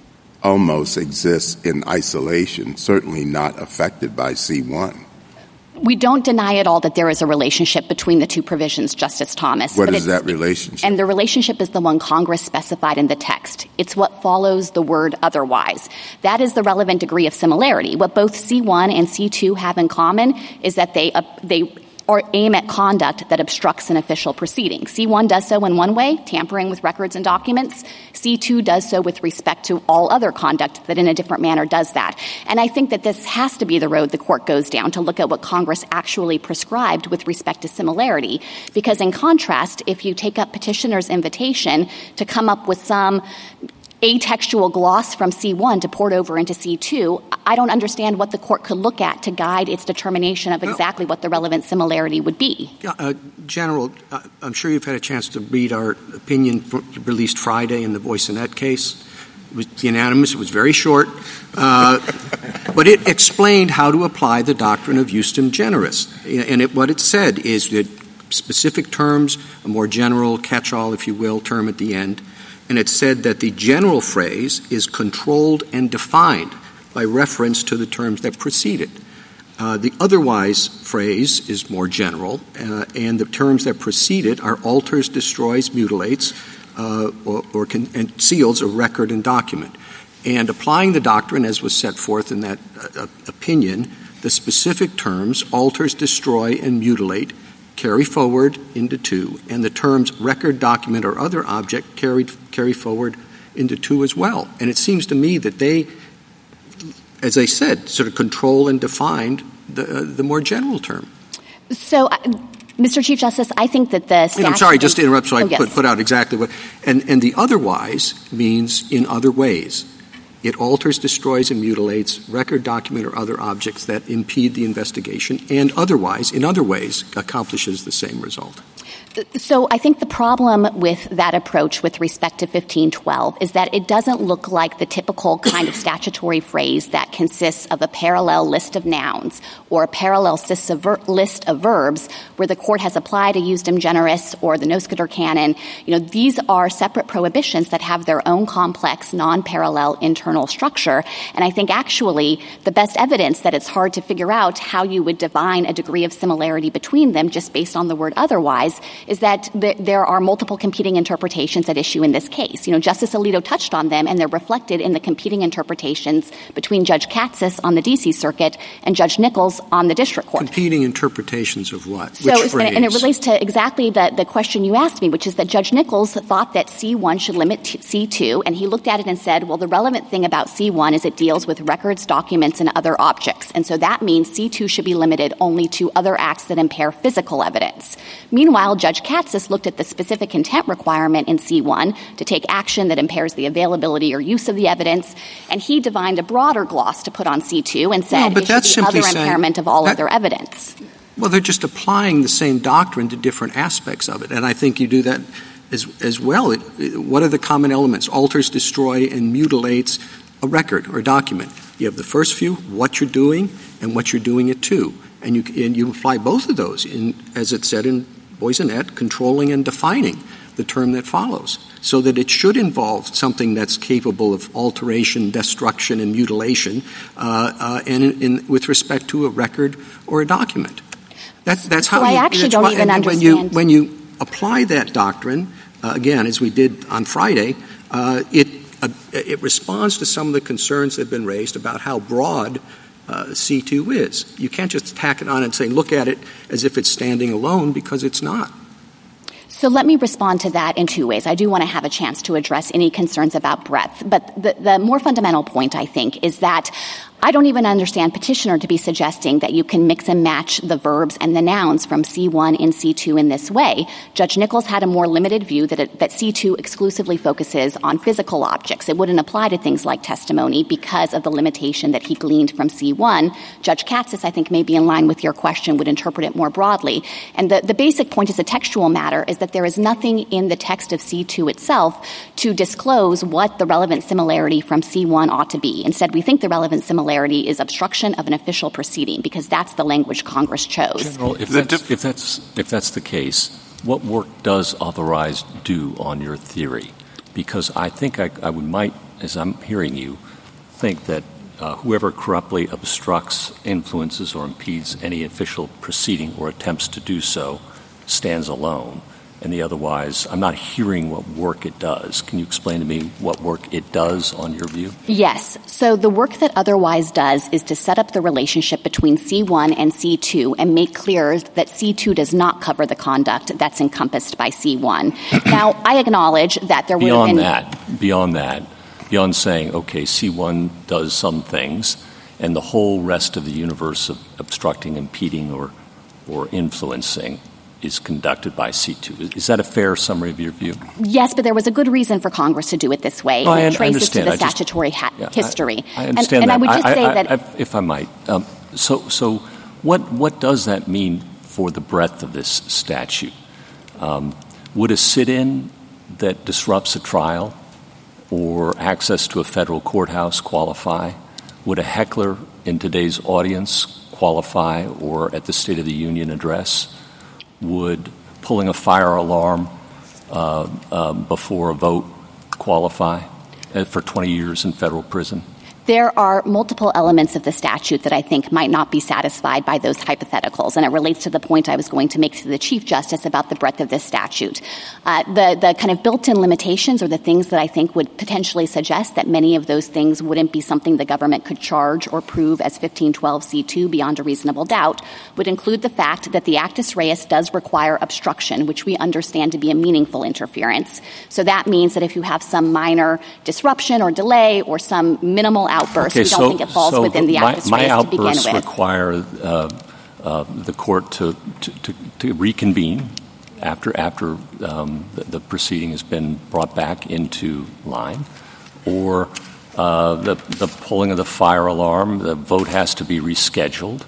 almost exists in isolation, certainly not affected by C one. We don't deny at all that there is a relationship between the two provisions, Justice Thomas. What is that relationship? And the relationship is the one Congress specified in the text. It's what follows the word otherwise. That is the relevant degree of similarity. What both C one and C two have in common is that they uh, they or aim at conduct that obstructs an official proceeding. C one does so in one way, tampering with records and documents. C two does so with respect to all other conduct that in a different manner does that. And I think that this has to be the road the court goes down to look at what Congress actually prescribed with respect to similarity. Because in contrast, if you take up petitioner's invitation to come up with some atextual gloss from C one to port over into C two, I don't understand what the court could look at to guide its determination of exactly what the relevant similarity would be. Yeah, uh, General, uh, I'm sure you've had a chance to read our opinion for, released Friday in the Boysonet case. It was unanimous. It was very short. Uh, but it explained how to apply the doctrine of justum generis. And it, what it said is that specific terms, a more general catch-all, if you will, term at the end, and it said that the general phrase is controlled and defined by reference to the terms that precede it. Uh, the otherwise phrase is more general, uh, and the terms that precede it are alters, destroys, mutilates, uh, or, or con- and seals a record and document. And applying the doctrine as was set forth in that uh, opinion, the specific terms alters, destroy, and mutilate carry forward into two, and the terms record, document, or other object carried carry forward into two as well. And it seems to me that they, as I said, sort of control and defined the uh, the more general term. So, uh, Mister Chief Justice, I think that the statute... I'm sorry, just to interrupt so I oh, yes. put, put out exactly what... And, and the otherwise means in other ways. It alters, destroys, and mutilates record, document, or other objects that impede the investigation, and otherwise, in other ways, accomplishes the same result. So I think the problem with that approach with respect to fifteen twelve is that it doesn't look like the typical kind of statutory phrase that consists of a parallel list of nouns or a parallel list of verbs where the court has applied a justum generis or the Noskator canon. You know, these are separate prohibitions that have their own complex, non-parallel internal structure. And I think actually the best evidence that it's hard to figure out how you would define a degree of similarity between them just based on the word otherwise is that th- there are multiple competing interpretations at issue in this case. You know, Justice Alito touched on them, and they're reflected in the competing interpretations between Judge Katsas on the D C Circuit and Judge Nichols on the District Court. Competing interpretations of what? So, Which phrase? And, and it relates to exactly the, the question you asked me, which is that Judge Nichols thought that C one should limit to C two, and he looked at it and said, well, the relevant thing about C one is it deals with records, documents, and other objects. And so that means C two should be limited only to other acts that impair physical evidence. Meanwhile, Judge Katsas looked at the specific intent requirement in C one to take action that impairs the availability or use of the evidence, and he divined a broader gloss to put on C two and said no, but it that's should be other saying, impairment of all that, other evidence. Well, they're just applying the same doctrine to different aspects of it, and I think you do that as, as well. It, it, what are the common elements? Alters, destroy, and mutilates a record or document. You have the first few, what you're doing, and what you're doing it to. And you, and you apply both of those, in, as it said in Boysonet, controlling and defining the term that follows, so that it should involve something that's capable of alteration, destruction, and mutilation, uh, uh, and in, in, with respect to a record or a document. That's, that's so how I you, actually don't why, even when you, understand. when you apply that doctrine, uh, again, as we did on Friday, uh, it, uh, it responds to some of the concerns that have been raised about how broad Uh, C two is. You can't just tack it on and say, look at it as if it's standing alone, because it's not. So let me respond to that in two ways. I do want to have a chance to address any concerns about breadth. But the, the more fundamental point, I think, is that I don't even understand petitioner to be suggesting that you can mix and match the verbs and the nouns from C one and C two in this way. Judge Nichols had a more limited view that, it, that C two exclusively focuses on physical objects. It wouldn't apply to things like testimony because of the limitation that he gleaned from C one. Judge Katsas, I think, maybe in line with your question, would interpret it more broadly. And the, the basic point as a textual matter is that there is nothing in the text of C two itself to disclose what the relevant similarity from C one ought to be. Instead, we think the relevant similarity is obstruction of an official proceeding, because that's the language Congress chose. General, if that's, if that's if that's the case, what work does authorize do on your theory? Because I think I, I would might, as I'm hearing you, think that uh, whoever corruptly obstructs, influences, or impedes any official proceeding or attempts to do so stands alone. And the otherwise, I'm not hearing what work it does. Can you explain to me what work it does on your view? Yes. So the work that otherwise does is to set up the relationship between C one and C two and make clear that C two does not cover the conduct that's encompassed by C one. Now, I acknowledge that there would have been... Beyond that, beyond that, beyond saying, okay, C one does some things, and the whole rest of the universe of obstructing, impeding, or or influencing is conducted by C two. Is that a fair summary of your view? Yes, but there was a good reason for Congress to do it this way. Oh, and I, it traces I to the I statutory just, ha- yeah, history. I, I understand and, that. And I would just I, say I, that... I, if I might. Um, so so what, what does that mean for the breadth of this statute? Um, would a sit-in that disrupts a trial or access to a federal courthouse qualify? Would a heckler in today's audience qualify, or at the State of the Union address? Would pulling a fire alarm uh, uh, before a vote qualify uh, for twenty years in federal prison? There are multiple elements of the statute that I think might not be satisfied by those hypotheticals, and it relates to the point I was going to make to the Chief Justice about the breadth of this statute. Uh, the, the kind of built-in limitations are the things that I think would potentially suggest that many of those things wouldn't be something the government could charge or prove as fifteen twelve C two beyond a reasonable doubt, would include the fact that the actus reus does require obstruction, which we understand to be a meaningful interference. So that means that if you have some minor disruption or delay or some minimal outburst, okay, we don't so, think it falls so within the actus my, reus my to begin with. My outbursts require uh, uh, the court to, to, to, to reconvene after after um, the, the proceeding has been brought back into line, or uh, the, the pulling of the fire alarm, the vote has to be rescheduled,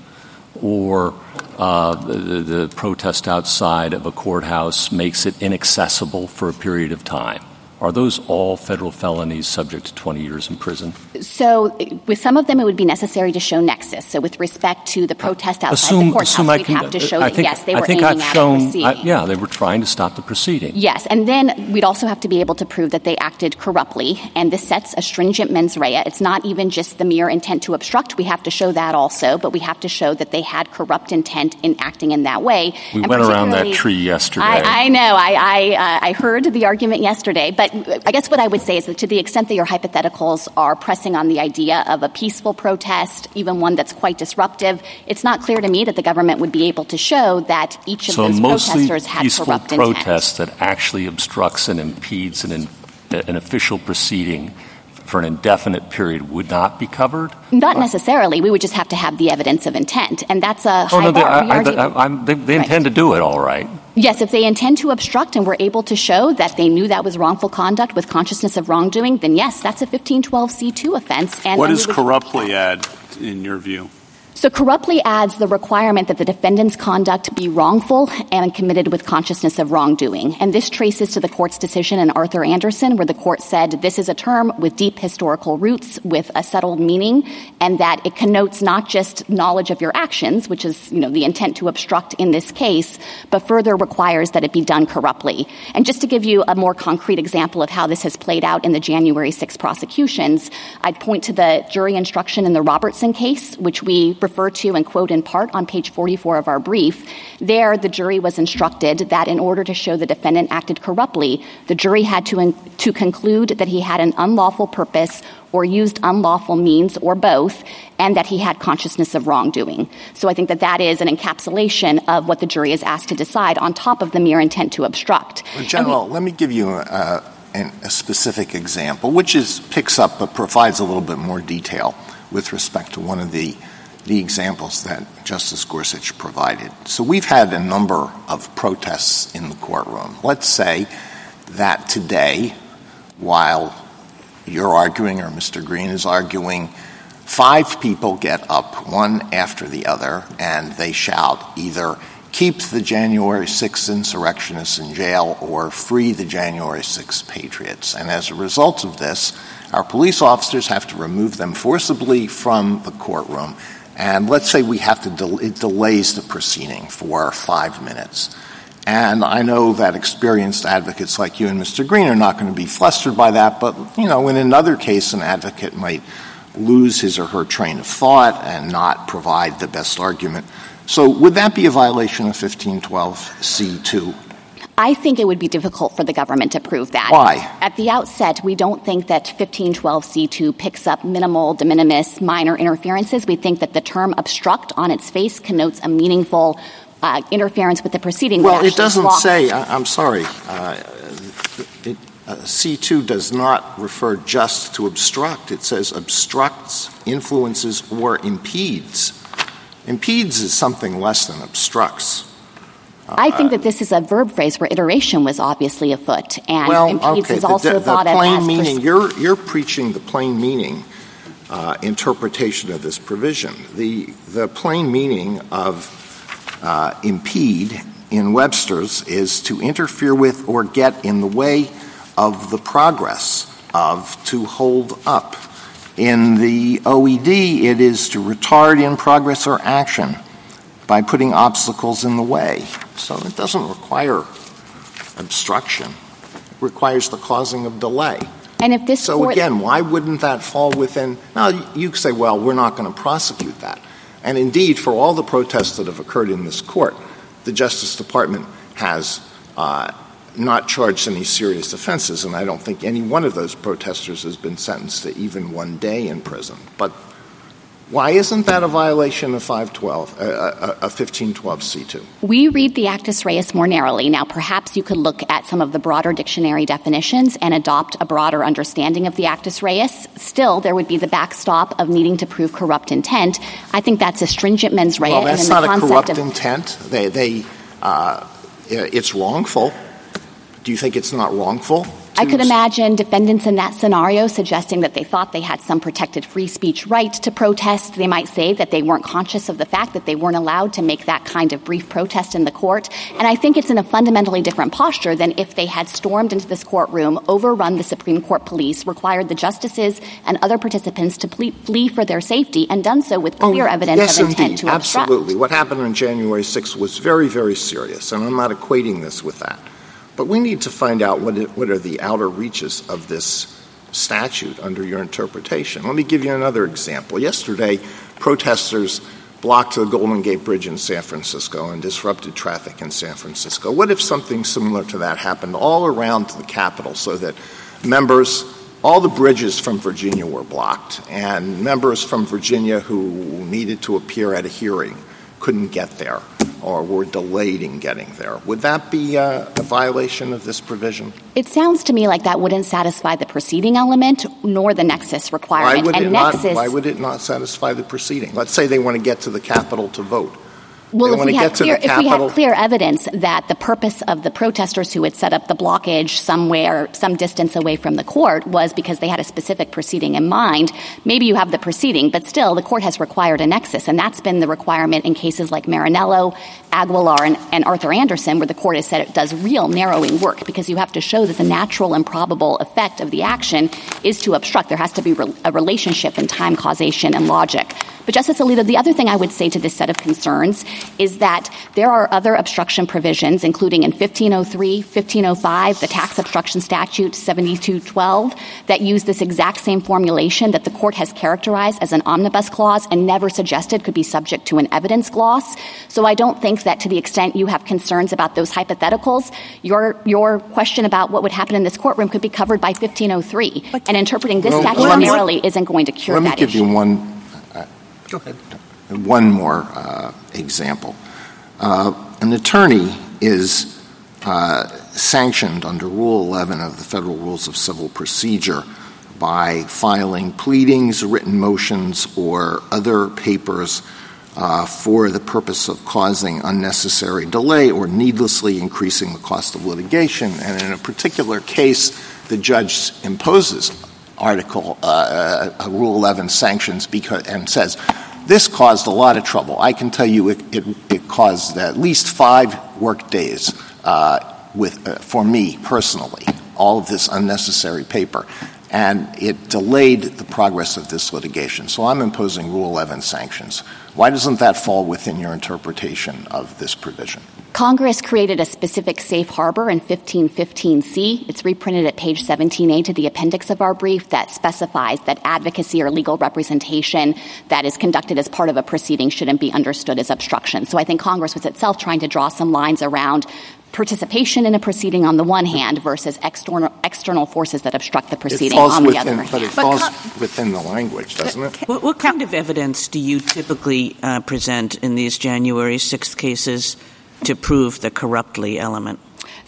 or uh, the, the protest outside of a courthouse makes it inaccessible for a period of time. Are those all federal felonies subject to twenty years in prison? So with some of them, it would be necessary to show nexus. So with respect to the protest outside assume, the courthouse, we'd can, have to show I that, think, yes, they I were think aiming I've at shown, a proceeding. I, yeah, they were trying to stop the proceeding. Yes, and then we'd also have to be able to prove that they acted corruptly, and this sets a stringent mens rea. It's not even just the mere intent to obstruct. We have to show that also, but we have to show that they had corrupt intent in acting in that way. We and went around that tree yesterday. I, I know. I I, uh, I heard the argument yesterday, but I guess what I would say is that to the extent that your hypotheticals are pressing on the idea of a peaceful protest, even one that's quite disruptive, it's not clear to me that the government would be able to show that each of so those protesters had peaceful corrupt intent. protest that actually obstructs and impedes an, an official proceeding for an indefinite period would not be covered? Not necessarily. We would just have to have the evidence of intent, and that's a high oh, no, they, bar. I, I, I, they, they right. intend to do it, all right. Yes, if they intend to obstruct and were able to show that they knew that was wrongful conduct with consciousness of wrongdoing, then yes, that's a fifteen twelve C two offense. And what and does corruptly add, in your view? So corruptly adds the requirement that the defendant's conduct be wrongful and committed with consciousness of wrongdoing. And this traces to the court's decision in Arthur Anderson, where the court said this is a term with deep historical roots, with a settled meaning, and that it connotes not just knowledge of your actions, which is, you know, the intent to obstruct in this case, but further requires that it be done corruptly. And just to give you a more concrete example of how this has played out in the January sixth prosecutions, I'd point to the jury instruction in the Robertson case, which we refer to and quote in part on page forty-four of our brief. There, the jury was instructed that in order to show the defendant acted corruptly, the jury had to, in, to conclude that he had an unlawful purpose or used unlawful means or both, and that he had consciousness of wrongdoing. So I think that that is an encapsulation of what the jury is asked to decide on top of the mere intent to obstruct. Well, General, we, let me give you a, a, a specific example, which is picks up but provides a little bit more detail with respect to one of the the examples that Justice Gorsuch provided. So we've had a number of protests in the courtroom. Let's say that today, while you're arguing or Mister Green is arguing, five people get up, one after the other, and they shout either keep the January sixth insurrectionists in jail or free the January sixth patriots. And as a result of this, our police officers have to remove them forcibly from the courtroom. And let's say we have to del- it delays the proceeding for five minutes. And I know that experienced advocates like you and Mister Green are not going to be flustered by that, but, you know, in another case, an advocate might lose his or her train of thought and not provide the best argument. So would that be a violation of fifteen twelve C two? I think it would be difficult for the government to prove that. Why? At the outset, we don't think that fifteen twelve C two picks up minimal, de minimis, minor interferences. We think that the term obstruct on its face connotes a meaningful uh, interference with the proceeding. Well, it doesn't blocks. say, I, I'm sorry, uh, it, uh, C two does not refer just to obstruct. It says obstructs, influences, or impedes. Impedes is something less than obstructs. I think that this is a verb phrase where iteration was obviously afoot, and well, impedes okay, is also the, the thought plain of as meaning. pers- You're you're preaching the plain meaning uh, interpretation of this provision. The the plain meaning of uh, impede in Webster's is to interfere with or get in the way of the progress of, to hold up. In the O E D, it is to retard in progress or action by putting obstacles in the way. So it doesn't require obstruction. It requires the causing of delay. And if this so court- again, why wouldn't that fall within? Now, you say, well, we're not going to prosecute that. And indeed, for all the protests that have occurred in this court, the Justice Department has uh, not charged any serious offenses, and I don't think any one of those protesters has been sentenced to even one day in prison. But why isn't that a violation of five twelve, uh, uh, uh, fifteen twelve C two? We read the actus reus more narrowly. Now, perhaps you could look at some of the broader dictionary definitions and adopt a broader understanding of the actus reus. Still, there would be the backstop of needing to prove corrupt intent. I think that's a stringent mens rea. Well, that's and not the a concept corrupt of- intent. They, they, uh, it's wrongful. Do you think it's not wrongful? I could imagine defendants in that scenario suggesting that they thought they had some protected free speech right to protest. They might say that they weren't conscious of the fact that they weren't allowed to make that kind of brief protest in the court. And I think it's in a fundamentally different posture than if they had stormed into this courtroom, overrun the Supreme Court police, required the justices and other participants to ple- flee for their safety, and done so with clear oh, evidence yes, of intent indeed. to obstruct. Absolutely. What happened on January sixth was very, very serious, and I'm not equating this with that. But we need to find out what, it, what are the outer reaches of this statute under your interpretation. Let me give you another example. Yesterday, protesters blocked the Golden Gate Bridge in San Francisco and disrupted traffic in San Francisco. What if something similar to that happened all around the Capitol so that members, all the bridges from Virginia were blocked, and members from Virginia who needed to appear at a hearing couldn't get there or were delayed in getting there? Would that be uh, a violation of this provision? It sounds to me like that wouldn't satisfy the proceeding element nor the nexus requirement. Why would, and it, nexus, not, why would it not satisfy the proceeding? Let's say they want to get to the Capitol to vote. Well, if we, had clear, if we had Capitol. clear evidence that the purpose of the protesters who had set up the blockage somewhere, some distance away from the court, was because they had a specific proceeding in mind, maybe you have the proceeding, but still the court has required a nexus, and that's been the requirement in cases like Marinello, Aguilar, and, and Arthur Anderson, where the court has said it does real narrowing work because you have to show that the natural and probable effect of the action is to obstruct. There has to be re- a relationship in time, causation, and logic. But, Justice Alito, the other thing I would say to this set of concerns is that there are other obstruction provisions, including in fifteen oh three, fifteen oh five, the tax obstruction statute seventy-two twelve, that use this exact same formulation that the court has characterized as an omnibus clause and never suggested could be subject to an evidence gloss. So I don't think that to the extent you have concerns about those hypotheticals, your your question about what would happen in this courtroom could be covered by fifteen oh three. And interpreting this well, statute narrowly isn't going to cure that issue. Let me give you one Go ahead. One more uh, example. Uh, an attorney is uh, sanctioned under Rule eleven of the Federal Rules of Civil Procedure by filing pleadings, written motions, or other papers uh, for the purpose of causing unnecessary delay or needlessly increasing the cost of litigation. And in a particular case, the judge imposes Article uh, uh, Rule eleven sanctions because and says this caused a lot of trouble. I can tell you it, it, it caused at least five work days uh, with uh, for me personally. All of this unnecessary paper, and it delayed the progress of this litigation. So I'm imposing Rule eleven sanctions. Why doesn't that fall within your interpretation of this provision? Congress created a specific safe harbor in fifteen fifteen C. It's reprinted at page seventeen A to the appendix of our brief that specifies that advocacy or legal representation that is conducted as part of a proceeding shouldn't be understood as obstruction. So I think Congress was itself trying to draw some lines around participation in a proceeding on the one hand versus external external forces that obstruct the proceeding on the within, other hand. But it falls but, within the language, doesn't it? What, what kind of evidence do you typically uh, present in these January sixth cases to prove the corruptly element?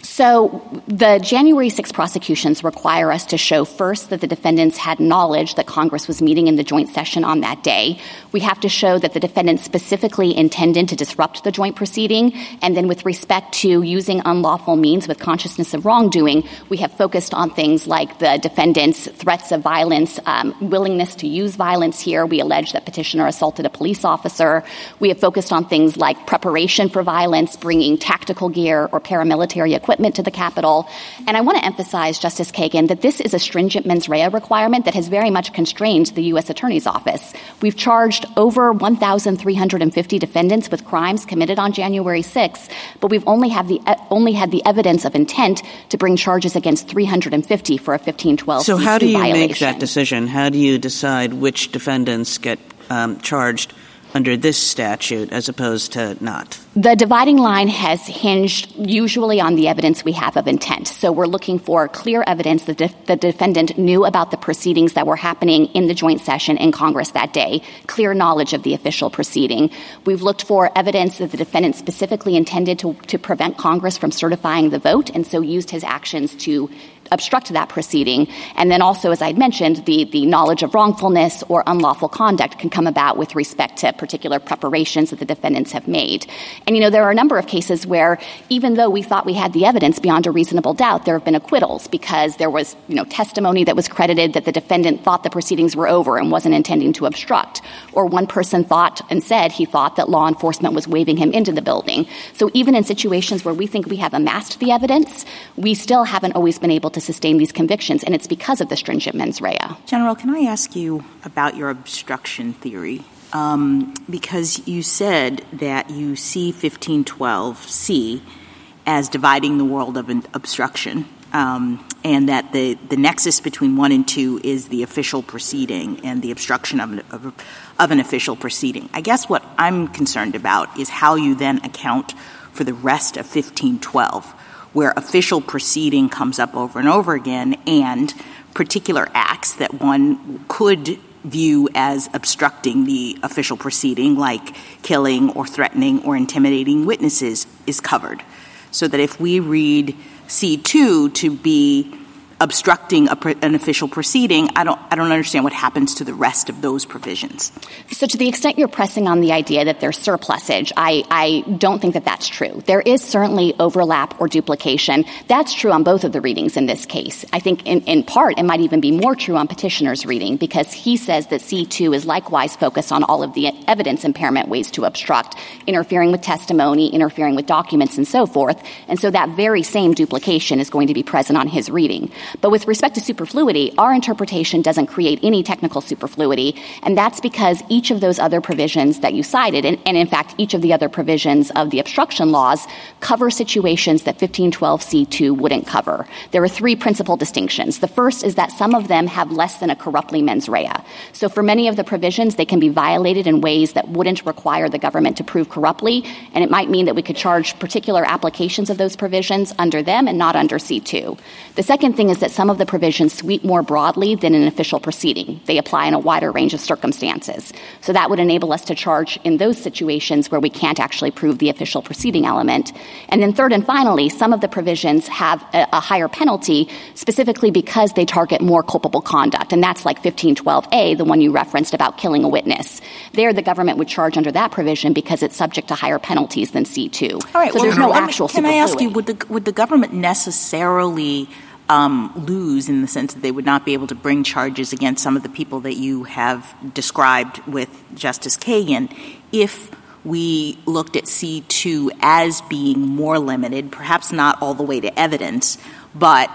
So the January sixth prosecutions require us to show first that the defendants had knowledge that Congress was meeting in the joint session on that day. We have to show that the defendants specifically intended to disrupt the joint proceeding. And then with respect to using unlawful means with consciousness of wrongdoing, we have focused on things like the defendants' threats of violence, um, willingness to use violence here. We allege that petitioner assaulted a police officer. We have focused on things like preparation for violence, bringing tactical gear or paramilitary equipment to the Capitol. And I want to emphasize, Justice Kagan, that this is a stringent mens rea requirement that has very much constrained the U S Attorney's Office. We've charged over one thousand three hundred fifty defendants with crimes committed on January sixth, but we've only have the uh, only had the evidence of intent to bring charges against three hundred fifty for a fifteen twelve C two So how do you violation. make that decision? How do you decide which defendants get um, charged under this statute as opposed to not? The dividing line has hinged usually on the evidence we have of intent. So we're looking for clear evidence that def- the defendant knew about the proceedings that were happening in the joint session in Congress that day, clear knowledge of the official proceeding. We've looked for evidence that the defendant specifically intended to, to prevent Congress from certifying the vote, and so used his actions to obstruct that proceeding. And then also, as I'd mentioned, the, the knowledge of wrongfulness or unlawful conduct can come about with respect to particular preparations that the defendants have made. And, you know, there are a number of cases where even though we thought we had the evidence beyond a reasonable doubt, there have been acquittals because there was, you know, testimony that was credited that the defendant thought the proceedings were over and wasn't intending to obstruct. Or one person thought and said he thought that law enforcement was waving him into the building. So even in situations where we think we have amassed the evidence, we still haven't always been able to sustain these convictions, and it's because of the stringent mens rea. General, can I ask you about your obstruction theory? Um, because you said that you see fifteen twelve C as dividing the world of an obstruction, um, and that the, the nexus between one and two is the official proceeding and the obstruction of an, of, of an official proceeding. I guess what I'm concerned about is how you then account for the rest of fifteen twelve, where official proceeding comes up over and over again, and particular acts that one could view as obstructing the official proceeding, like killing or threatening or intimidating witnesses, is covered. So that if we read C two to be obstructing a, an official proceeding, I don't I don't understand what happens to the rest of those provisions. So to the extent you're pressing on the idea that there's surplusage, I, I don't think that that's true. There is certainly overlap or duplication. That's true on both of the readings in this case. I think in, in part it might even be more true on petitioner's reading because he says that C two is likewise focused on all of the evidence impairment ways to obstruct, interfering with testimony, interfering with documents, and so forth. And so that very same duplication is going to be present on his reading. But with respect to superfluity, our interpretation doesn't create any technical superfluity, and that's because each of those other provisions that you cited, and, and in fact each of the other provisions of the obstruction laws, cover situations that fifteen twelve C two wouldn't cover. There are three principal distinctions. The first is that some of them have less than a corruptly mens rea. So for many of the provisions, they can be violated in ways that wouldn't require the government to prove corruptly, and it might mean that we could charge particular applications of those provisions under them and not under C two. The second thing is that some of the provisions sweep more broadly than an official proceeding. They apply in a wider range of circumstances. So that would enable us to charge in those situations where we can't actually prove the official proceeding element. And then third and finally, some of the provisions have a, a higher penalty specifically because they target more culpable conduct. And that's like fifteen twelve A, the one you referenced about killing a witness. There, the government would charge under that provision because it's subject to higher penalties than C two. All right. So well, there's no me, actual Can I ask you, would the, would the government necessarily Um, lose in the sense that they would not be able to bring charges against some of the people that you have described with Justice Kagan if we looked at C two as being more limited, perhaps not all the way to evidence, but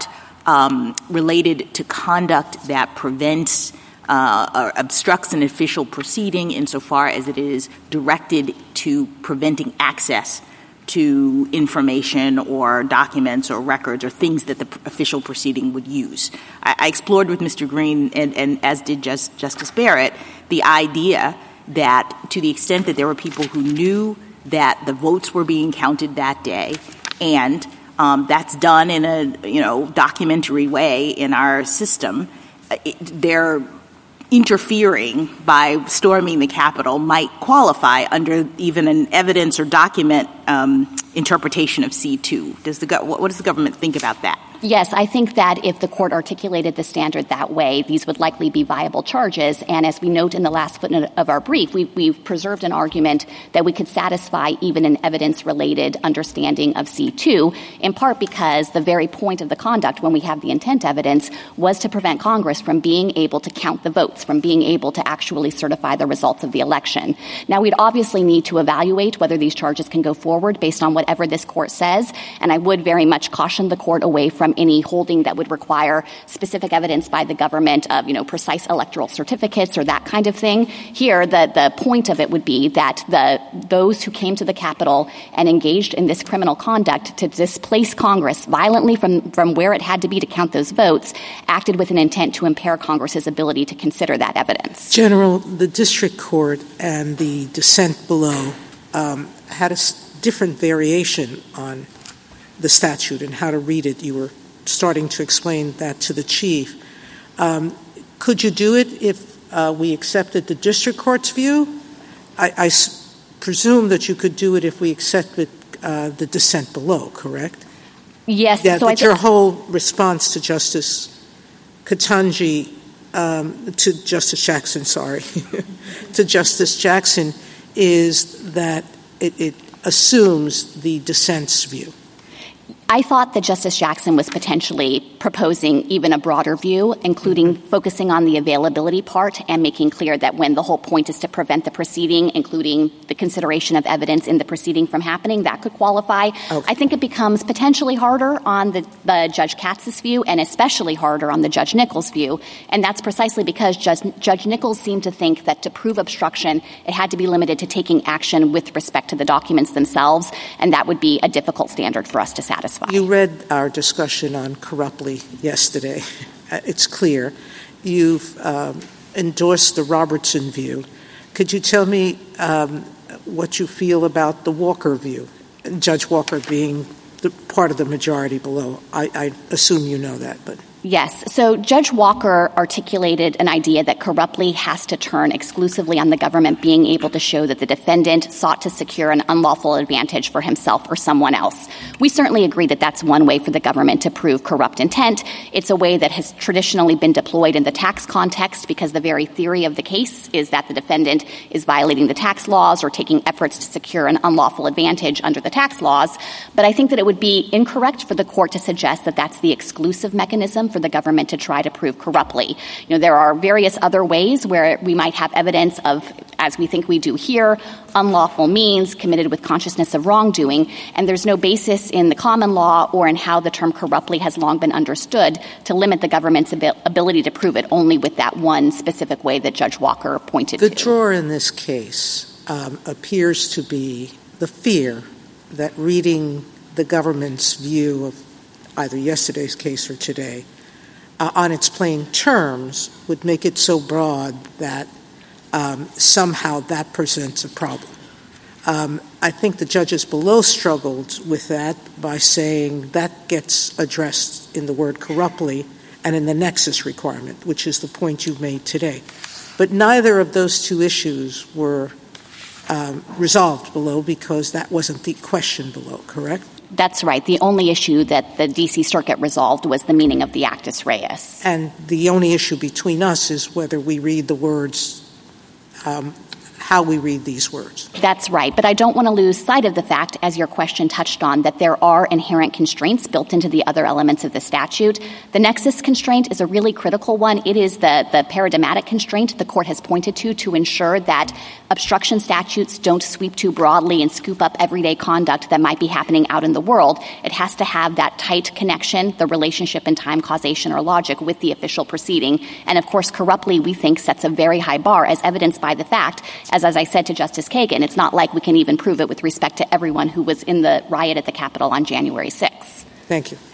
um, related to conduct that prevents uh, or obstructs an official proceeding insofar as it is directed to preventing access to information or documents or records or things that the p- official proceeding would use. I, I explored with Mister Green, and, and as did Just, Justice Barrett, the idea that to the extent that there were people who knew that the votes were being counted that day, and um, that's done in a you know documentary way in our system, it, they're interfering by storming the Capitol might qualify under even an evidence or document um, interpretation of C two. Does the go- what does the government think about that? Yes, I think that if the court articulated the standard that way, these would likely be viable charges. And as we note in the last footnote of our brief, we, we've preserved an argument that we could satisfy even an evidence-related understanding of C two, in part because the very point of the conduct when we have the intent evidence was to prevent Congress from being able to count the votes, from being able to actually certify the results of the election. Now, we'd obviously need to evaluate whether these charges can go forward based on whatever this court says, and I would very much caution the court away from any holding that would require specific evidence by the government of, you know, precise electoral certificates or that kind of thing. Here, the, the point of it would be that the those who came to the Capitol and engaged in this criminal conduct to displace Congress violently from, from where it had to be to count those votes acted with an intent to impair Congress's ability to consider that evidence. General, the district court and the dissent below um, had a s- different variation on the statute and how to read it. You were starting to explain that to the Chief. Um, could you do it if uh, we accepted the district court's view? I, I s- presume that you could do it if we accepted uh, the dissent below, correct? Yes. Yeah, so that I th- your whole response to Justice Ketanji, um, to Justice Jackson, sorry, to Justice Jackson is that it, it assumes the dissent's view. I thought that Justice Jackson was potentially proposing even a broader view, including focusing on the availability part and making clear that when the whole point is to prevent the proceeding, including the consideration of evidence in the proceeding from happening, that could qualify. Okay. I think it becomes potentially harder on the, the Judge Katz's view and especially harder on the Judge Nichols' view. And that's precisely because Judge, Judge Nichols seemed to think that to prove obstruction, it had to be limited to taking action with respect to the documents themselves, and that would be a difficult standard for us to satisfy. You read our discussion on corruptly yesterday. It's clear. You've um, endorsed the Robertson view. Could you tell me um, what you feel about the Walker view, Judge Walker being the part of the majority below? I, I assume you know that, but... Yes. So Judge Walker articulated an idea that corruptly has to turn exclusively on the government being able to show that the defendant sought to secure an unlawful advantage for himself or someone else. We certainly agree that that's one way for the government to prove corrupt intent. It's a way that has traditionally been deployed in the tax context because the very theory of the case is that the defendant is violating the tax laws or taking efforts to secure an unlawful advantage under the tax laws. But I think that it would be incorrect for the court to suggest that that's the exclusive mechanism for the government to try to prove corruptly. You know, there are various other ways where we might have evidence of, as we think we do here, unlawful means committed with consciousness of wrongdoing, and there's no basis in the common law or in how the term corruptly has long been understood to limit the government's ab- ability to prove it only with that one specific way that Judge Walker pointed the to. The drawer in this case um, appears to be the fear that reading the government's view of either yesterday's case or today Uh, on its plain terms would make it so broad that um, somehow that presents a problem. Um, I think the judges below struggled with that by saying that gets addressed in the word corruptly and in the nexus requirement, which is the point you made today. But neither of those two issues were um, resolved below because that wasn't the question below, correct? That's right. The only issue that the D C Circuit resolved was the meaning of the actus reus. And the only issue between us is whether we read the words um, how we read these words. That's right. But I don't want to lose sight of the fact, as your question touched on, that there are inherent constraints built into the other elements of the statute. The nexus constraint is a really critical one. It is the, the paradigmatic constraint the court has pointed to to ensure that obstruction statutes don't sweep too broadly and scoop up everyday conduct that might be happening out in the world. It has to have that tight connection, the relationship in time, causation, or logic with the official proceeding. And, of course, corruptly, we think, sets a very high bar, as evidenced by the fact, as, as I said to Justice Kagan, it's not like we can even prove it with respect to everyone who was in the riot at the Capitol on January sixth. Thank you.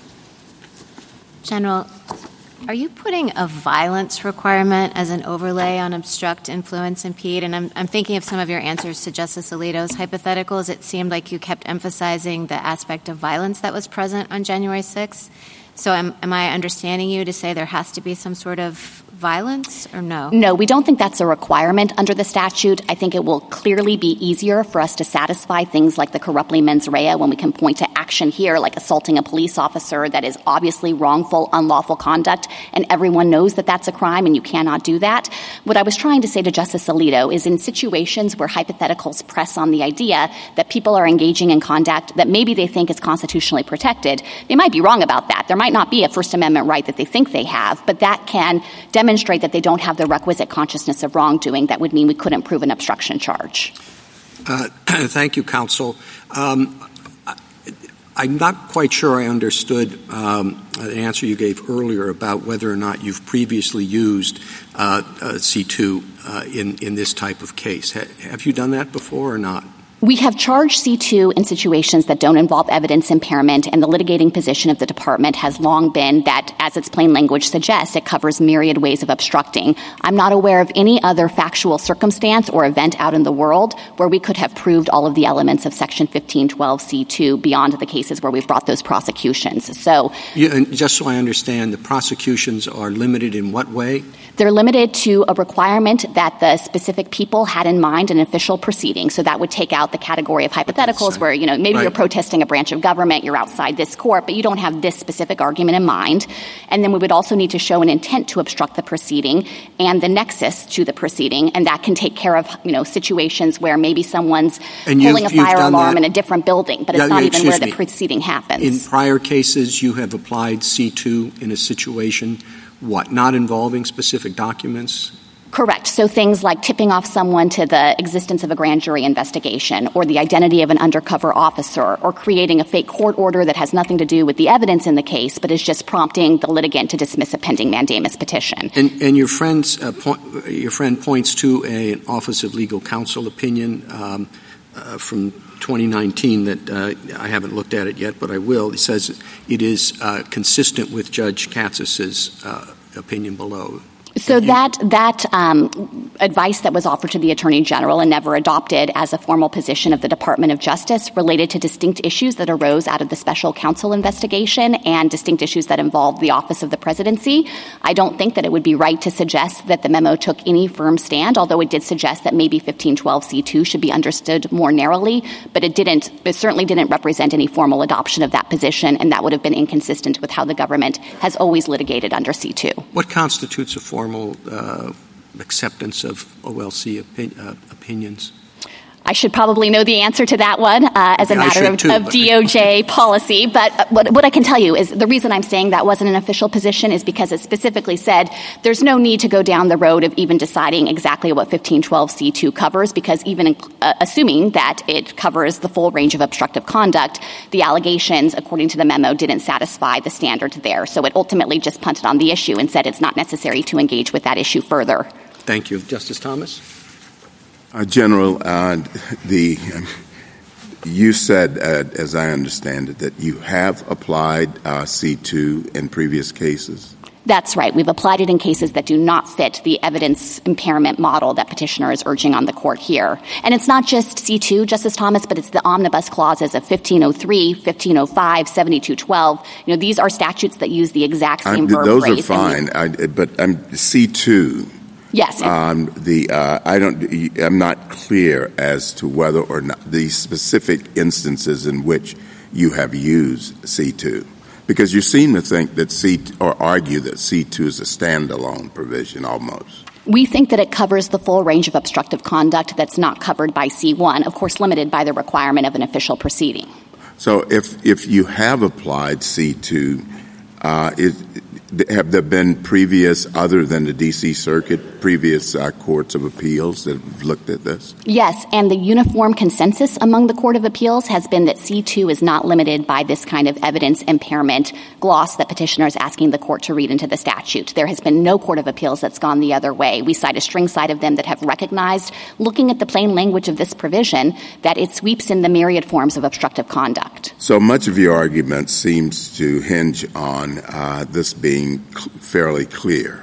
General, are you putting a violence requirement as an overlay on obstruct, influence, impede? And I'm, I'm thinking of some of your answers to Justice Alito's hypotheticals. It seemed like you kept emphasizing the aspect of violence that was present on January sixth. So am, am I understanding you to say there has to be some sort of violence or no? No, we don't think that's a requirement under the statute. I think it will clearly be easier for us to satisfy things like the corruptly mens rea when we can point to action here, like assaulting a police officer that is obviously wrongful, unlawful conduct, and everyone knows that that's a crime and you cannot do that. What I was trying to say to Justice Alito is in situations where hypotheticals press on the idea that people are engaging in conduct that maybe they think is constitutionally protected, they might be wrong about that. There might not be a First Amendment right that they think they have, but that can demonstrate demonstrate that they don't have the requisite consciousness of wrongdoing. That would mean we couldn't prove an obstruction charge. Uh, thank you, counsel. Um, I, I'm not quite sure I understood um, the answer you gave earlier about whether or not you've previously used uh, uh, C two uh, in, in this type of case. Ha- have you done that before or not? We have charged C two in situations that don't involve evidence impairment, and the litigating position of the department has long been that, as its plain language suggests, it covers myriad ways of obstructing. I'm not aware of any other factual circumstance or event out in the world where we could have proved all of the elements of Section fifteen twelve C two beyond the cases where we've brought those prosecutions. So, yeah, and just so I understand, the prosecutions are limited in what way? They're limited to a requirement that the specific people had in mind an official proceeding. So that would take out the category of hypotheticals where, you know, maybe right. you're protesting a branch of government, you're outside this court, but you don't have this specific argument in mind. And then we would also need to show an intent to obstruct the proceeding and the nexus to the proceeding. And that can take care of, you know, situations where maybe someone's and pulling you've, a fire alarm that. in a different building, but yeah, it's not yeah, even where me. the proceeding happens. In prior cases, you have applied C two in a situation, what, not involving specific documents? Correct. So things like tipping off someone to the existence of a grand jury investigation or the identity of an undercover officer or creating a fake court order that has nothing to do with the evidence in the case but is just prompting the litigant to dismiss a pending mandamus petition. And, and your, friend's, uh, po- your friend points to a, an Office of Legal Counsel opinion um, uh, from twenty nineteen that uh, I haven't looked at it yet, but I will. It says it is uh, consistent with Judge Katsas's uh, opinion below. So that that um, advice that was offered to the Attorney General and never adopted as a formal position of the Department of Justice related to distinct issues that arose out of the special counsel investigation and distinct issues that involved the Office of the Presidency. I don't think that it would be right to suggest that the memo took any firm stand, although it did suggest that maybe fifteen twelve C two should be understood more narrowly, but it didn't. It certainly didn't represent any formal adoption of that position, and that would have been inconsistent with how the government has always litigated under C two. What constitutes a formal uh, acceptance of O L C opi- uh, opinions? I should probably know the answer to that one uh, as a yeah, matter of, too, of D O J policy. But what, what I can tell you is the reason I'm saying that wasn't an official position is because it specifically said there's no need to go down the road of even deciding exactly what fifteen twelve C two covers, because even uh, assuming that it covers the full range of obstructive conduct, the allegations, according to the memo, didn't satisfy the standard there. So it ultimately just punted on the issue and said it's not necessary to engage with that issue further. Thank you. Justice Thomas? Uh, General, uh, the um, you said, uh, as I understand it, that you have applied uh, C two in previous cases? That's right. We've applied it in cases that do not fit the evidence impairment model that petitioner is urging on the court here. And it's not just C two, Justice Thomas, but it's the omnibus clauses of fifteen oh three, fifteen oh five, seventy-two twelve. You know, these are statutes that use the exact same I'm, verb those phrase. Those are fine, I, but um, C two... Yes. Um, the uh, I don't. I'm not clear as to whether or not the specific instances in which you have used C two, because you seem to think that C or argue that C two is a standalone provision almost. We think that it covers the full range of obstructive conduct that's not covered by C one, of course limited by the requirement of an official proceeding. So if if you have applied C two, uh, is, have there been previous, other than the D C Circuit, previous uh, courts of appeals that have looked at this? Yes, and the uniform consensus among the Court of Appeals has been that C two is not limited by this kind of evidence impairment gloss that petitioner is asking the court to read into the statute. There has been no Court of Appeals that's gone the other way. We cite a string side of them that have recognized, looking at the plain language of this provision, that it sweeps in the myriad forms of obstructive conduct. So much of your argument seems to hinge on uh, this being cl- fairly clear,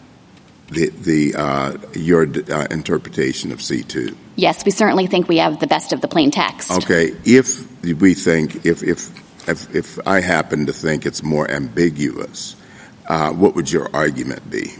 the, the uh, your uh, interpretation of C two. Yes, we certainly think we have the best of the plain text. Okay, if we think, if if if, if I happen to think it's more ambiguous, uh, what would your argument be?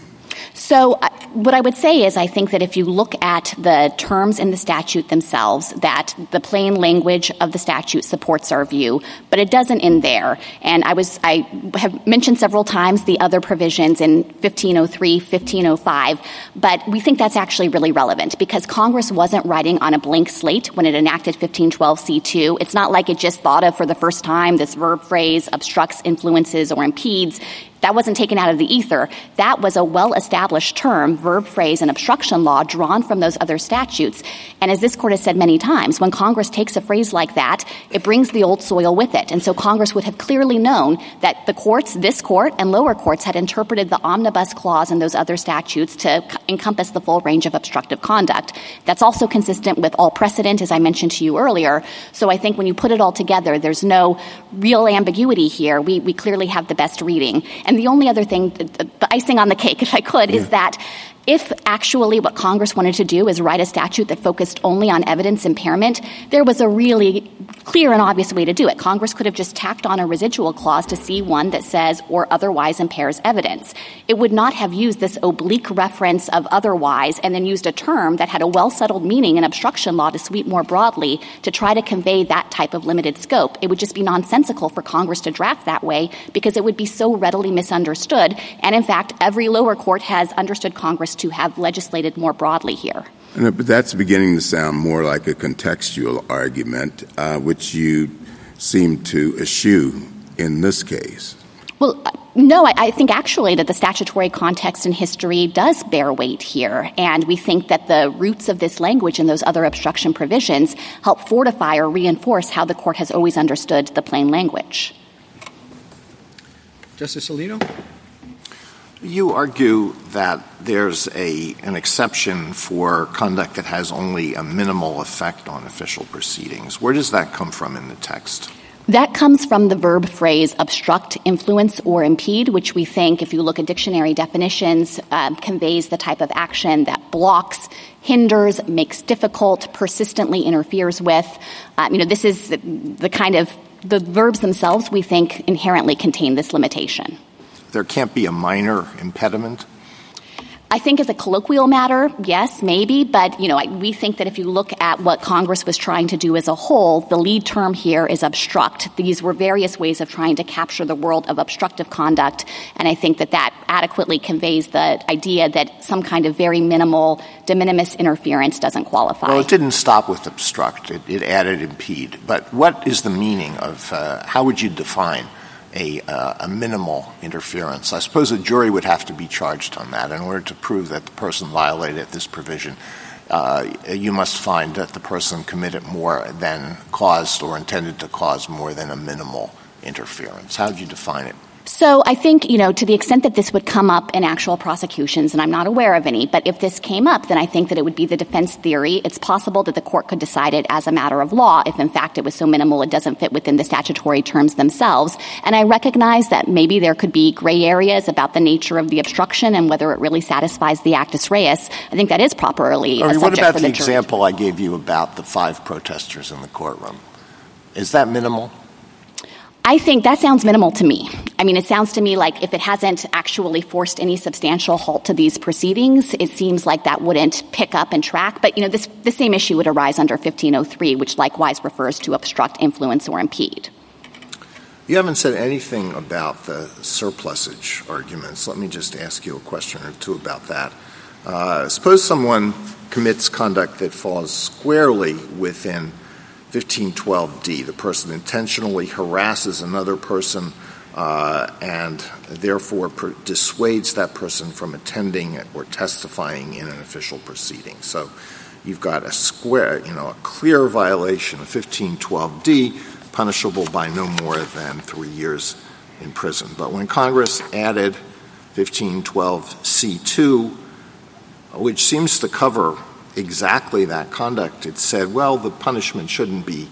So uh, what I would say is I think that if you look at the terms in the statute themselves, that the plain language of the statute supports our view, but it doesn't end there. And I was I have mentioned several times the other provisions in fifteen oh three, fifteen oh five, but we think that's actually really relevant because Congress wasn't writing on a blank slate when it enacted fifteen twelve C two. It's not like it just thought of for the first time this verb phrase obstructs, influences, or impedes. That wasn't taken out of the ether. That was a well-established term, verb phrase, and obstruction law drawn from those other statutes. And as this Court has said many times, when Congress takes a phrase like that, it brings the old soil with it. And so Congress would have clearly known that the courts, this Court and lower courts, had interpreted the omnibus clause in those other statutes to c- encompass the full range of obstructive conduct. That's also consistent with all precedent, as I mentioned to you earlier. So I think when you put it all together, there's no real ambiguity here. We, we clearly have the best reading. And the only other thing, the, the icing on the cake, if I could, yeah. is that if actually what Congress wanted to do is write a statute that focused only on evidence impairment, there was a really clear and obvious way to do it. Congress could have just tacked on a residual clause to C one that says or otherwise impairs evidence. It would not have used this oblique reference of otherwise and then used a term that had a well-settled meaning in obstruction law to sweep more broadly to try to convey that type of limited scope. It would just be nonsensical for Congress to draft that way because it would be so readily misunderstood. And in fact, every lower court has understood Congress to have legislated more broadly here. But that's beginning to sound more like a contextual argument, uh, which you seem to eschew in this case. Well, no, I, I think actually that the statutory context and history does bear weight here. And we think that the roots of this language and those other obstruction provisions help fortify or reinforce how the Court has always understood the plain language. Justice Alito? You argue that there's a an exception for conduct that has only a minimal effect on official proceedings. Where does that come from in the text? That comes from the verb phrase obstruct, influence, or impede, which we think, if you look at dictionary definitions, uh, conveys the type of action that blocks, hinders, makes difficult, persistently interferes with. Uh, you know, this is the, the kind of the verbs themselves we think inherently contain this limitation. There can't be a minor impediment? I think as a colloquial matter, yes, maybe. But, you know, I, we think that if you look at what Congress was trying to do as a whole, the lead term here is obstruct. These were various ways of trying to capture the world of obstructive conduct. And I think that that adequately conveys the idea that some kind of very minimal de minimis interference doesn't qualify. Well, it didn't stop with obstruct. It, it added impede. But what is the meaning of uh, – how would you define A, uh, a minimal interference? I suppose a jury would have to be charged on that. In order to prove that the person violated this provision, uh, you must find that the person committed more than caused or intended to cause more than a minimal interference. How would you define it? So I think, you know, to the extent that this would come up in actual prosecutions, and I'm not aware of any, but if this came up, then I think that it would be the defense theory. It's possible that the court could decide it as a matter of law if, in fact, it was so minimal it doesn't fit within the statutory terms themselves. And I recognize that maybe there could be gray areas about the nature of the obstruction and whether it really satisfies the actus reus. I think that is properly I mean, a subject what about for the, the example jury. I gave you about the five protesters in the courtroom? Is that minimal? I think that sounds minimal to me. I mean, it sounds to me like if it hasn't actually forced any substantial halt to these proceedings, it seems like that wouldn't pick up and track. But, you know, this the same issue would arise under fifteen oh three, which likewise refers to obstruct, influence, or impede. You haven't said anything about the surplusage arguments. Let me just ask you a question or two about that. Uh, suppose someone commits conduct that falls squarely within fifteen twelve D. The person intentionally harasses another person uh, and therefore per- dissuades that person from attending or testifying in an official proceeding. So you've got a square, you know, a clear violation of fifteen twelve D, punishable by no more than three years in prison. But when Congress added fifteen twelve C two, which seems to cover exactly that conduct, it said, well, the punishment shouldn't be,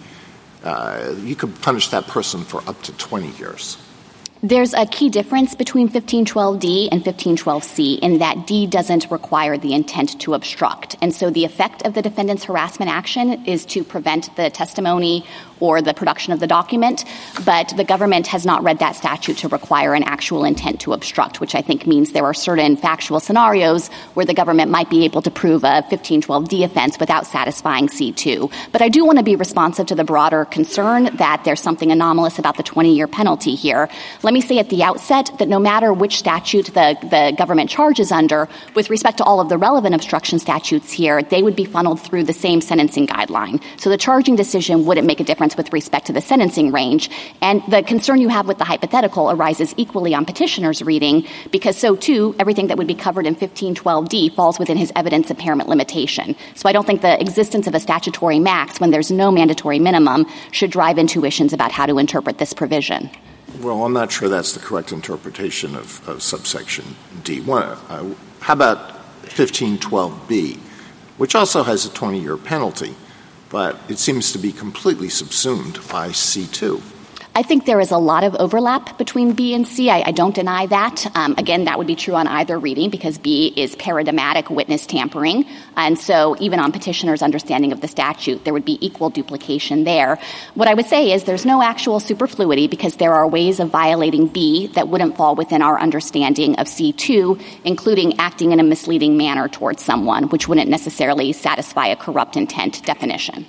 uh, you could punish that person for up to twenty years. There's a key difference between fifteen twelve D and fifteen twelve C in that D doesn't require the intent to obstruct. And so the effect of the defendant's harassment action is to prevent the testimony or the production of the document, but the government has not read that statute to require an actual intent to obstruct, which I think means there are certain factual scenarios where the government might be able to prove a fifteen twelve D offense without satisfying C two. But I do want to be responsive to the broader concern that there's something anomalous about the twenty-year penalty here. Let me say at the outset that no matter which statute the, the government charges under, with respect to all of the relevant obstruction statutes here, they would be funneled through the same sentencing guideline. So the charging decision wouldn't make a difference with respect to the sentencing range. And the concern you have with the hypothetical arises equally on petitioner's reading, because so, too, everything that would be covered in fifteen twelve D falls within his evidence impairment limitation. So I don't think the existence of a statutory max when there's no mandatory minimum should drive intuitions about how to interpret this provision. Well, I'm not sure that's the correct interpretation of, of subsection D. One, uh, how about fifteen twelve B, which also has a twenty-year penalty, but it seems to be completely subsumed by C two. I think there is a lot of overlap between B and C. I, I don't deny that. Um, again, that would be true on either reading because B is paradigmatic witness tampering. And so even on petitioner's understanding of the statute, there would be equal duplication there. What I would say is there's no actual superfluity because there are ways of violating B that wouldn't fall within our understanding of C two, including acting in a misleading manner towards someone, which wouldn't necessarily satisfy a corrupt intent definition.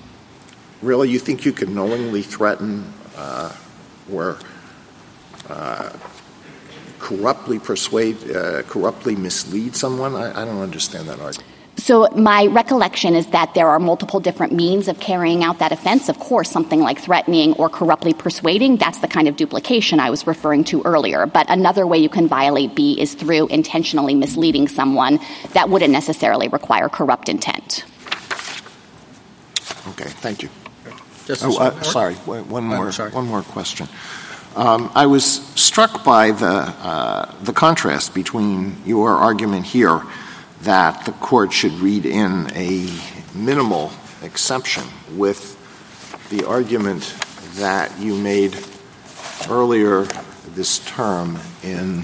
Really? You think you could knowingly threaten Uh, or uh, corruptly persuade, uh, corruptly mislead someone? I, I don't understand that argument. So my recollection is that there are multiple different means of carrying out that offense. Of course, something like threatening or corruptly persuading, that's the kind of duplication I was referring to earlier. But another way you can violate B is through intentionally misleading someone. That wouldn't necessarily require corrupt intent. Okay, thank you. Justice oh, uh, sorry, one more, sorry. one more question. Um, I was struck by the uh, the contrast between your argument here that the court should read in a minimal exception with the argument that you made earlier this term in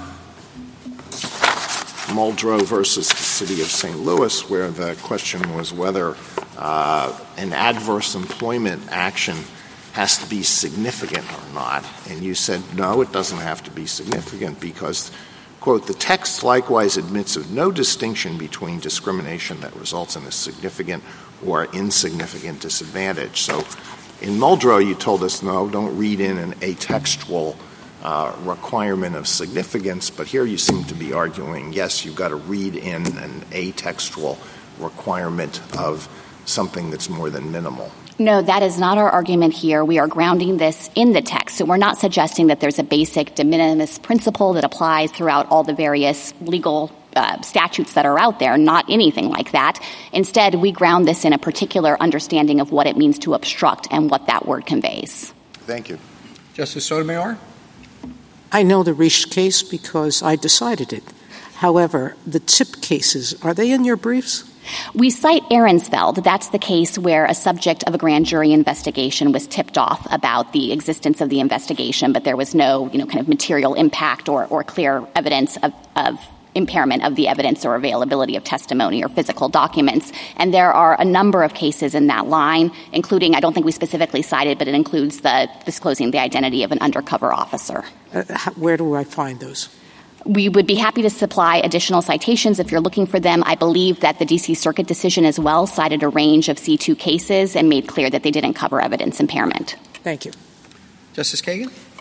Muldrow versus the City of Saint Louis, where the question was whether uh, an adverse employment action has to be significant or not. And you said, no, it doesn't have to be significant because, quote, the text likewise admits of no distinction between discrimination that results in a significant or insignificant disadvantage. So in Muldrow, you told us, no, don't read in an atextual Uh, requirement of significance, but here you seem to be arguing, yes, you've got to read in an atextual requirement of something that's more than minimal. No, that is not our argument here. We are grounding this in the text. So we're not suggesting that there's a basic de minimis principle that applies throughout all the various legal uh, statutes that are out there, not anything like that. Instead, we ground this in a particular understanding of what it means to obstruct and what that word conveys. Thank you. Justice Sotomayor? I know the Risch case because I decided it. However, the tip cases, are they in your briefs? We cite Ahrensfeld. That's the case where a subject of a grand jury investigation was tipped off about the existence of the investigation, but there was no, you know, kind of material impact or, or clear evidence of, of impairment of the evidence or availability of testimony or physical documents. And there are a number of cases in that line, including, I don't think we specifically cited, but it includes the disclosing the identity of an undercover officer. Uh, how, where do I find those? We would be happy to supply additional citations if you're looking for them. I believe that the D C Circuit decision as well cited a range of C two cases and made clear that they didn't cover evidence impairment. Thank you. Justice Kagan?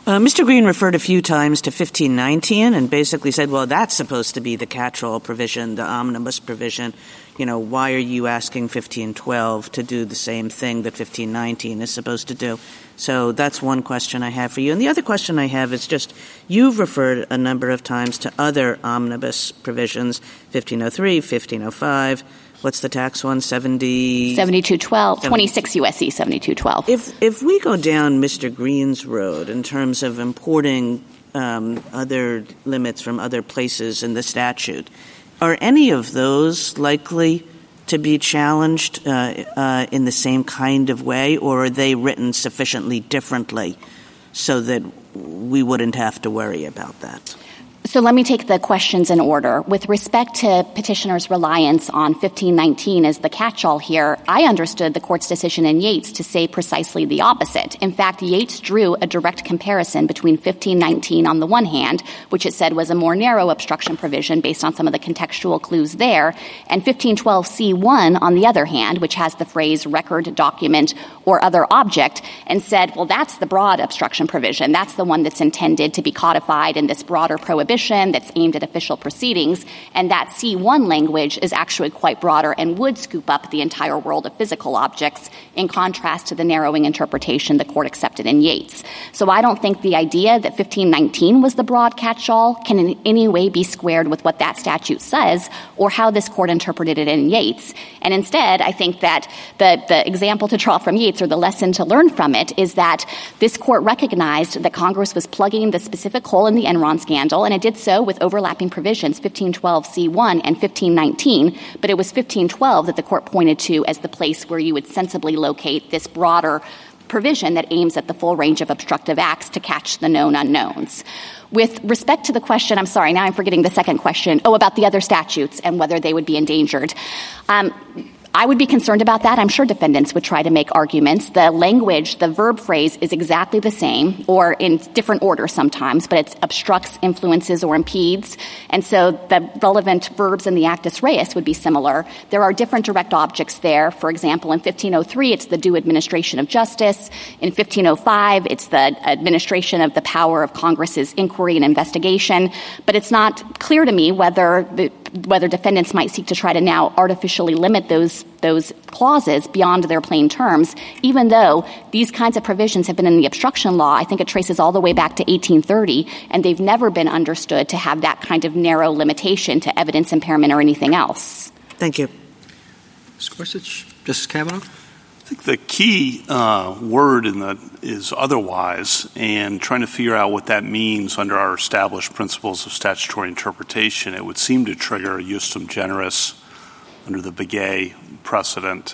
Uh, Mister Green referred a few times to fifteen nineteen and basically said, well, that's supposed to be the catch-all provision, the omnibus provision. You know, why are you asking fifteen twelve to do the same thing that fifteen nineteen is supposed to do? So that's one question I have for you. And the other question I have is just, you've referred a number of times to other omnibus provisions, fifteen oh three, fifteen oh five. What's the tax one? seventy seventy-two twelve, twenty-six U S C seventy-two twelve. If if we go down Mister Green's road in terms of importing um, other limits from other places in the statute, are any of those likely to be challenged uh, uh, in the same kind of way, or are they written sufficiently differently so that we wouldn't have to worry about that? So let me take the questions in order. With respect to petitioners' reliance on fifteen nineteen as the catch-all here, I understood the court's decision in Yates to say precisely the opposite. In fact, Yates drew a direct comparison between fifteen nineteen on the one hand, which it said was a more narrow obstruction provision based on some of the contextual clues there, and fifteen twelve C one on the other hand, which has the phrase record, document, or other object, and said, well, that's the broad obstruction provision. That's the one that's intended to be codified in this broader prohibition that's aimed at official proceedings, and that C one language is actually quite broader and would scoop up the entire world of physical objects, in contrast to the narrowing interpretation the court accepted in Yates. So I don't think the idea that fifteen nineteen was the broad catch-all can in any way be squared with what that statute says or how this court interpreted it in Yates. And instead, I think that the, the example to draw from Yates, or the lesson to learn from it, is that this court recognized that Congress was plugging the specific hole in the Enron scandal, and it did so with overlapping provisions, fifteen twelve C one and fifteen nineteen, but it was fifteen twelve that the court pointed to as the place where you would sensibly locate this broader provision that aims at the full range of obstructive acts to catch the known unknowns. With respect to the question, I'm sorry, now I'm forgetting the second question, oh, about the other statutes and whether they would be endangered. Um, I would be concerned about that. I'm sure defendants would try to make arguments. The language, the verb phrase is exactly the same, or in different order sometimes, but it obstructs, influences, or impedes. And so the relevant verbs in the actus reus would be similar. There are different direct objects there. For example, in fifteen oh three, it's the due administration of justice. In fifteen oh five, it's the administration of the power of Congress's inquiry and investigation. But it's not clear to me whether the whether defendants might seek to try to now artificially limit those those clauses beyond their plain terms, even though these kinds of provisions have been in the obstruction law. I think it traces all the way back to eighteen thirty, and they've never been understood to have that kind of narrow limitation to evidence impairment or anything else. Thank you. Mister Gorsuch, Justice Kavanaugh? I think the key uh, word in the is otherwise, and trying to figure out what that means under our established principles of statutory interpretation. It would seem to trigger justum generis under the Begay precedent,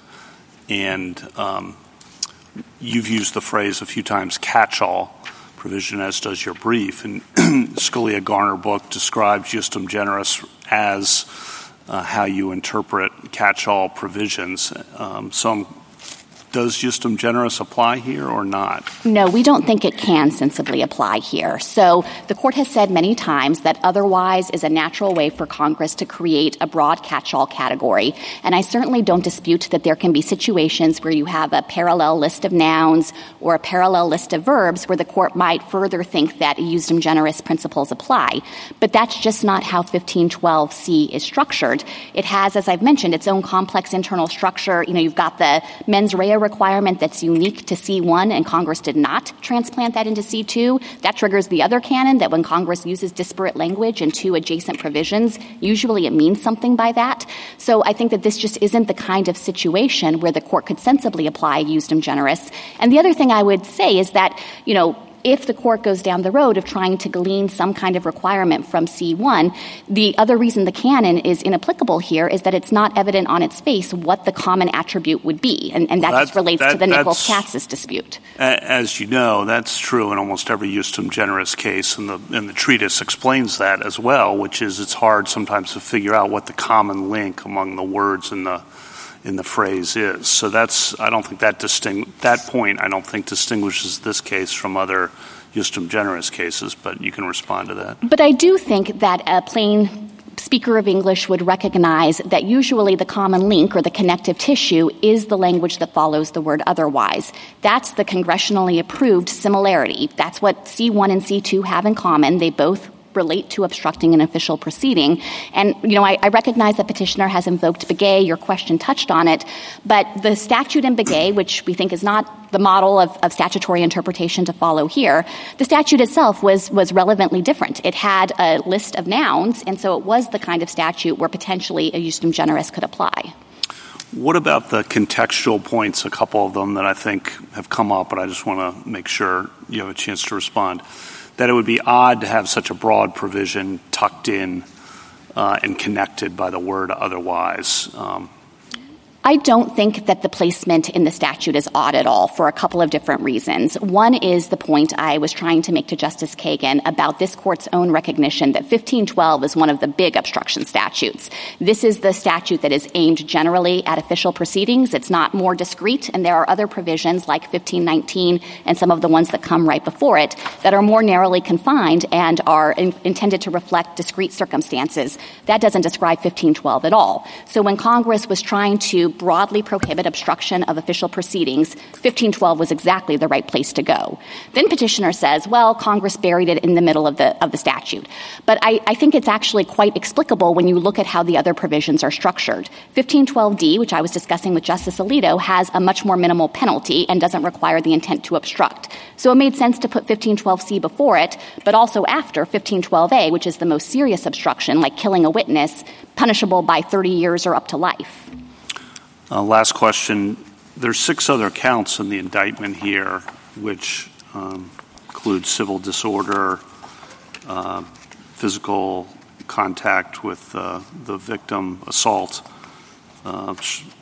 and um, you've used the phrase a few times, catch-all provision, as does your brief. And Scalia Garner book describes justum generis as uh, how you interpret catch-all provisions. Um, so I'm Does justum generis apply here or not? No, we don't think it can sensibly apply here. So the court has said many times that otherwise is a natural way for Congress to create a broad catch-all category. And I certainly don't dispute that there can be situations where you have a parallel list of nouns or a parallel list of verbs where the court might further think that justum generis principles apply. But that's just not how fifteen twelve C is structured. It has, as I've mentioned, its own complex internal structure. You know, you've got the mens rea requirement that's unique to C one, and Congress did not transplant that into C two. That triggers the other canon that when Congress uses disparate language in two adjacent provisions, usually it means something by that. So I think that this just isn't the kind of situation where the court could sensibly apply justum generis. And the other thing I would say is that, you know, if the court goes down the road of trying to glean some kind of requirement from C one, the other reason the canon is inapplicable here is that it's not evident on its face what the common attribute would be. And, and that well, just relates that, to the Nichols-Katsas dispute. As you know, that's true in almost every justum generis case, and the, and the treatise explains that as well, which is it's hard sometimes to figure out what the common link among the words in the in the phrase is. So that's, I don't think that distinct, that point I don't think distinguishes this case from other justum generis cases, but you can respond to that. But I do think that a plain speaker of English would recognize that usually the common link or the connective tissue is the language that follows the word otherwise. That's the congressionally approved similarity. That's what C one and C two have in common. They both relate to obstructing an official proceeding. And, you know, I, I recognize that petitioner has invoked Begay. Your question touched on it. But the statute in Begay, which we think is not the model of, of statutory interpretation to follow here, the statute itself was, was relevantly different. It had a list of nouns, and so it was the kind of statute where potentially a justum generis could apply. What about the contextual points, a couple of them that I think have come up, but I just want to make sure you have a chance to respond? That it would be odd to have such a broad provision tucked in uh, and connected by the word otherwise. Um, I don't think that the placement in the statute is odd at all for a couple of different reasons. One is the point I was trying to make to Justice Kagan about this court's own recognition that fifteen twelve is one of the big obstruction statutes. This is the statute that is aimed generally at official proceedings. It's not more discrete, and there are other provisions like fifteen nineteen and some of the ones that come right before it that are more narrowly confined and are in- intended to reflect discrete circumstances. That doesn't describe fifteen twelve at all. So when Congress was trying to broadly prohibit obstruction of official proceedings, fifteen twelve was exactly the right place to go. Then petitioner says, well, Congress buried it in the middle of the of the statute. But I, I think it's actually quite explicable when you look at how the other provisions are structured. fifteen twelve D, which I was discussing with Justice Alito, has a much more minimal penalty and doesn't require the intent to obstruct. So it made sense to put fifteen twelve C before it, but also after fifteen twelve A, which is the most serious obstruction, like killing a witness, punishable by thirty years or up to life. Uh, last question. There's six other counts in the indictment here, which um, include civil disorder, uh, physical contact with uh, the victim, assault, uh,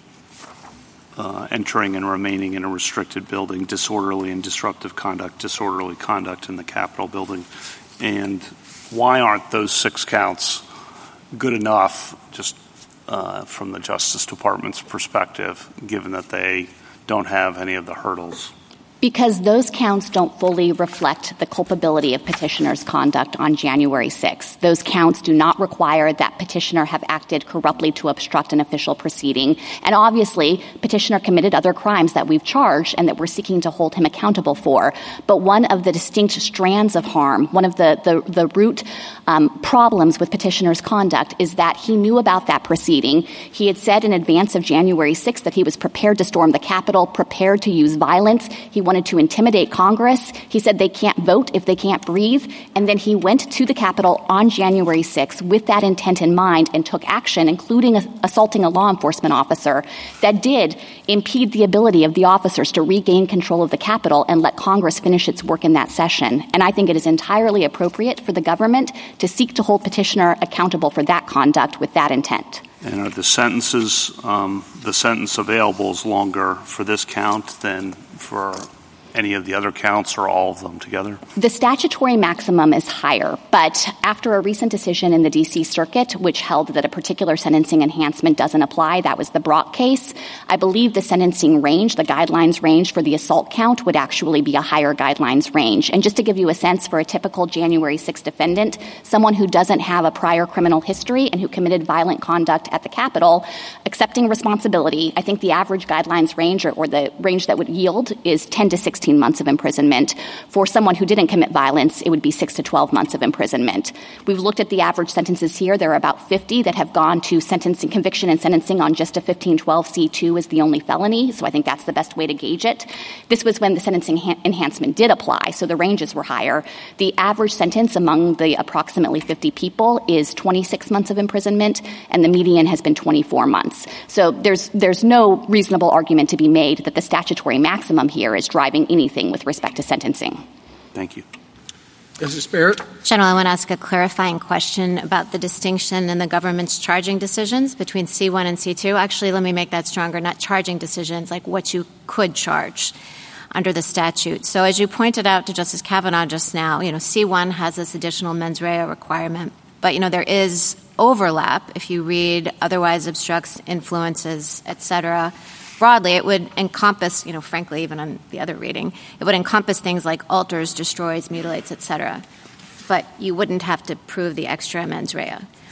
uh, entering and remaining in a restricted building, disorderly and disruptive conduct, disorderly conduct in the Capitol building. And why aren't those six counts good enough, just Uh, from the Justice Department's perspective, given that they don't have any of the hurdles? Because those counts don't fully reflect the culpability of petitioner's conduct on January sixth. Those counts do not require that petitioner have acted corruptly to obstruct an official proceeding. And obviously, petitioner committed other crimes that we've charged and that we're seeking to hold him accountable for. But one of the distinct strands of harm, one of the, the, the root um, problems with petitioner's conduct is that he knew about that proceeding. He had said in advance of January sixth that he was prepared to storm the Capitol, prepared to use violence. He wanted to intimidate Congress. He said they can't vote if they can't breathe. And then he went to the Capitol on January sixth with that intent in mind and took action, including a- assaulting a law enforcement officer that did impede the ability of the officers to regain control of the Capitol and let Congress finish its work in that session. And I think it is entirely appropriate for the government to seek to hold petitioner accountable for that conduct with that intent. And are the sentences, um, the sentence available is longer for this count than for any of the other counts or all of them together? The statutory maximum is higher, but after a recent decision in the D C Circuit, which held that a particular sentencing enhancement doesn't apply, that was the Brock case, I believe the sentencing range, the guidelines range for the assault count would actually be a higher guidelines range. And just to give you a sense for a typical January sixth defendant, someone who doesn't have a prior criminal history and who committed violent conduct at the Capitol, accepting responsibility, I think the average guidelines range or, or the range that would yield is ten to sixteen months of imprisonment. For someone who didn't commit violence, it would be six to twelve months of imprisonment. We've looked at the average sentences here. There are about fifty that have gone to sentencing, conviction and sentencing on just a fifteen twelve C two is the only felony, so I think that's the best way to gauge it. This was when the sentencing ha- enhancement did apply, so the ranges were higher. The average sentence among the approximately fifty people is twenty-six months of imprisonment, and the median has been twenty-four months. So there's there's no reasonable argument to be made that the statutory maximum here is driving anything with respect to sentencing. Thank you. Justice Barrett? General, I want to ask a clarifying question about the distinction in the government's charging decisions between C one and C two. Actually, let me make that stronger, not charging decisions, like what you could charge under the statute. So as you pointed out to Justice Kavanaugh just now, you know, C one has this additional mens rea requirement, but, you know, there is overlap if you read otherwise obstructs, influences, et cetera. Broadly, it would encompass, you know, frankly, even on the other reading, it would encompass things like alters, destroys, mutilates, et cetera. But you wouldn't have to prove the extra mens rea.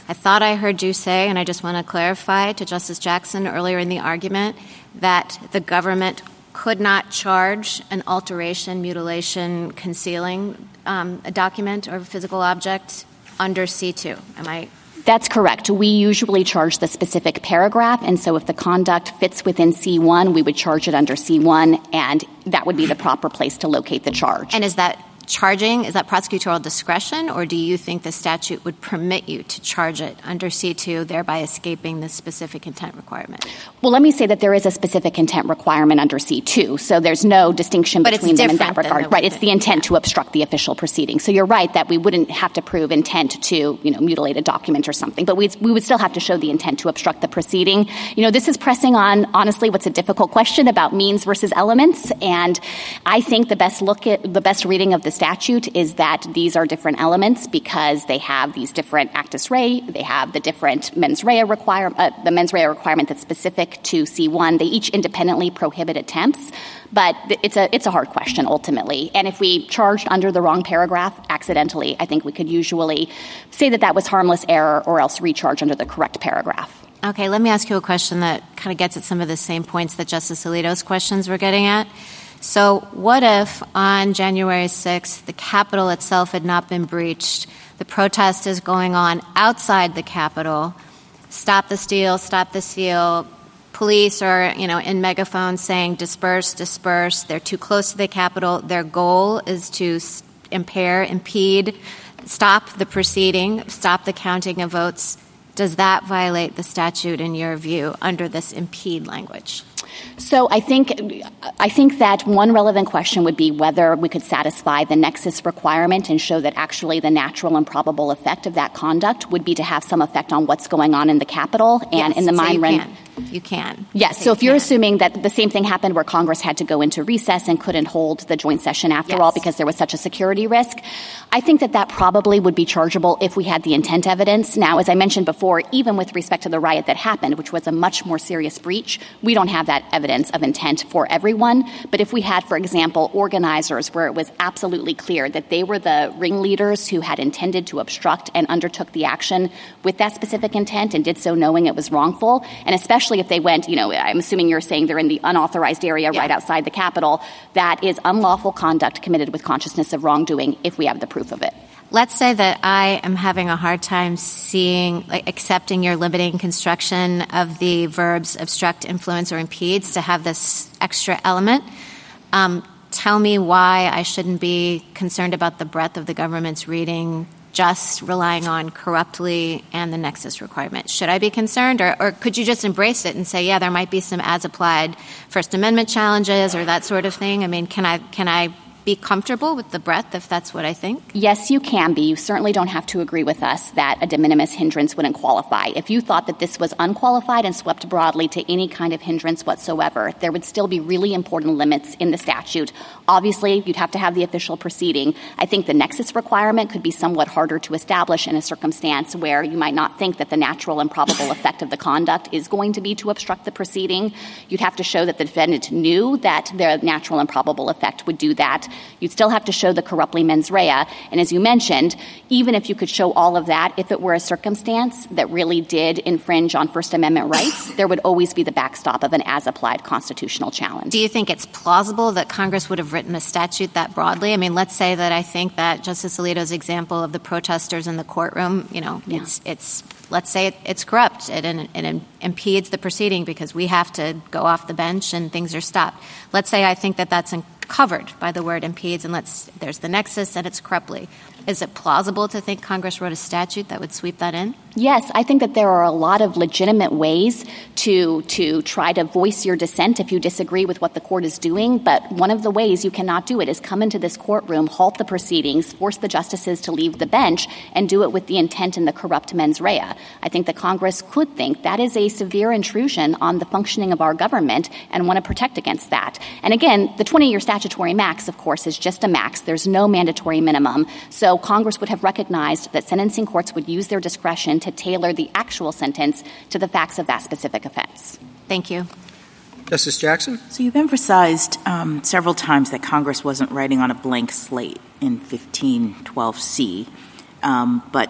I thought I heard you say, and I just want to clarify to Justice Jackson earlier in the argument, that the government could not charge an alteration, mutilation, concealing um, a document or a physical object under C two. Am I? That's correct. We usually charge the specific paragraph, and so if the conduct fits within C one, we would charge it under C one, and that would be the proper place to locate the charge. And is that charging, is that prosecutorial discretion, or do you think the statute would permit you to charge it under C two, thereby escaping the specific intent requirement? Well, let me say that there is a specific intent requirement under C two, so there's no distinction but between them in that regard. The right, it's the intent yeah. to obstruct the official proceeding. So you're right that we wouldn't have to prove intent to, you know, mutilate a document or something, but we we would still have to show the intent to obstruct the proceeding. You know, this is pressing on, honestly, what's a difficult question about means versus elements, and I think the best look at the best reading of the statute is that these are different elements because they have these different actus rei, they have the different mens rea requirement, uh, the mens rea requirement that's specific to C one. They each independently prohibit attempts, but it's a it's a hard question ultimately. And if we charged under the wrong paragraph accidentally, I think we could usually say that that was harmless error or else recharge under the correct paragraph. Okay, let me ask you a question that kind of gets at some of the same points that Justice Alito's questions were getting at. So what if on January sixth, the Capitol itself had not been breached, the protest is going on outside the Capitol, stop the steal, stop the steal, police are, you know, in megaphones saying disperse, disperse, they're too close to the Capitol, their goal is to impair, impede, stop the proceeding, stop the counting of votes. Does that violate the statute in your view under this impede language? So I think I think that one relevant question would be whether we could satisfy the nexus requirement and show that actually the natural and probable effect of that conduct would be to have some effect on what's going on in the Capitol and yes, in the so mind you run. Can. You can. Yes. So, so if you're can. assuming that the same thing happened where Congress had to go into recess and couldn't hold the joint session after yes. all because there was such a security risk, I think that that probably would be chargeable if we had the intent evidence. Now, as I mentioned before, even with respect to the riot that happened, which was a much more serious breach, we don't have that evidence of intent for everyone. But if we had, for example, organizers where it was absolutely clear that they were the ringleaders who had intended to obstruct and undertook the action with that specific intent and did so knowing it was wrongful, and especially if they went, you know, I'm assuming you're saying they're in the unauthorized area yeah. right outside the Capitol, that is unlawful conduct committed with consciousness of wrongdoing if we have the proof of it. Let's say that I am having a hard time seeing, like, accepting your limiting construction of the verbs obstruct, influence, or impedes to have this extra element. Um, tell me why I shouldn't be concerned about the breadth of the government's reading, just relying on corruptly and the nexus requirement. Should I be concerned, or, or could you just embrace it and say, yeah, there might be some as-applied First Amendment challenges or that sort of thing? I mean, can I can I be comfortable with the breadth if that's what I think? Yes, you can be. You certainly don't have to agree with us that a de minimis hindrance wouldn't qualify. If you thought that this was unqualified and swept broadly to any kind of hindrance whatsoever, there would still be really important limits in the statute. Obviously, you'd have to have the official proceeding. I think the nexus requirement could be somewhat harder to establish in a circumstance where you might not think that the natural and probable effect of the conduct is going to be to obstruct the proceeding. You'd have to show that the defendant knew that the natural and probable effect would do that. You'd still have to show the corruptly mens rea. And as you mentioned, even if you could show all of that, if it were a circumstance that really did infringe on First Amendment rights, there would always be the backstop of an as-applied constitutional challenge. Do you think it's plausible that Congress would have written a statute that broadly? I mean, let's say that I think that Justice Alito's example of the protesters in the courtroom, you know, yeah. it's, it's let's say it, it's corrupt. It, it, it impedes the proceeding because we have to go off the bench and things are stopped. Let's say I think that that's in- covered by the word impedes, and let's there's the nexus and it's corruptly. Is it plausible to think Congress wrote a statute that would sweep that in? Yes, I think that there are a lot of legitimate ways to to try to voice your dissent if you disagree with what the court is doing. But one of the ways you cannot do it is come into this courtroom, halt the proceedings, force the justices to leave the bench, and do it with the intent and the corrupt mens rea. I think that Congress could think that is a severe intrusion on the functioning of our government and want to protect against that. And again, the twenty-year statutory max, of course, is just a max. There's no mandatory minimum. So Congress would have recognized that sentencing courts would use their discretion to tailor the actual sentence to the facts of that specific offense. Thank you. Justice Jackson? So you've emphasized um, several times that Congress wasn't writing on a blank slate in fifteen twelve C, um, but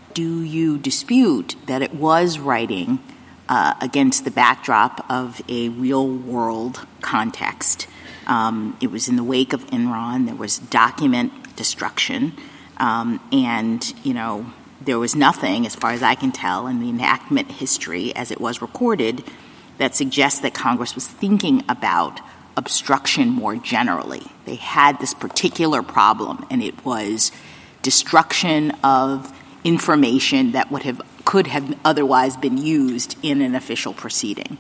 do you dispute that it was writing uh, against the backdrop of a real-world context? Um, it was in the wake of Enron. There was document destruction. Um, and, you know, there was nothing, as far as I can tell, in the enactment history as it was recorded that suggests that Congress was thinking about obstruction more generally. They had this particular problem, and it was destruction of information that would have could have otherwise been used in an official proceeding.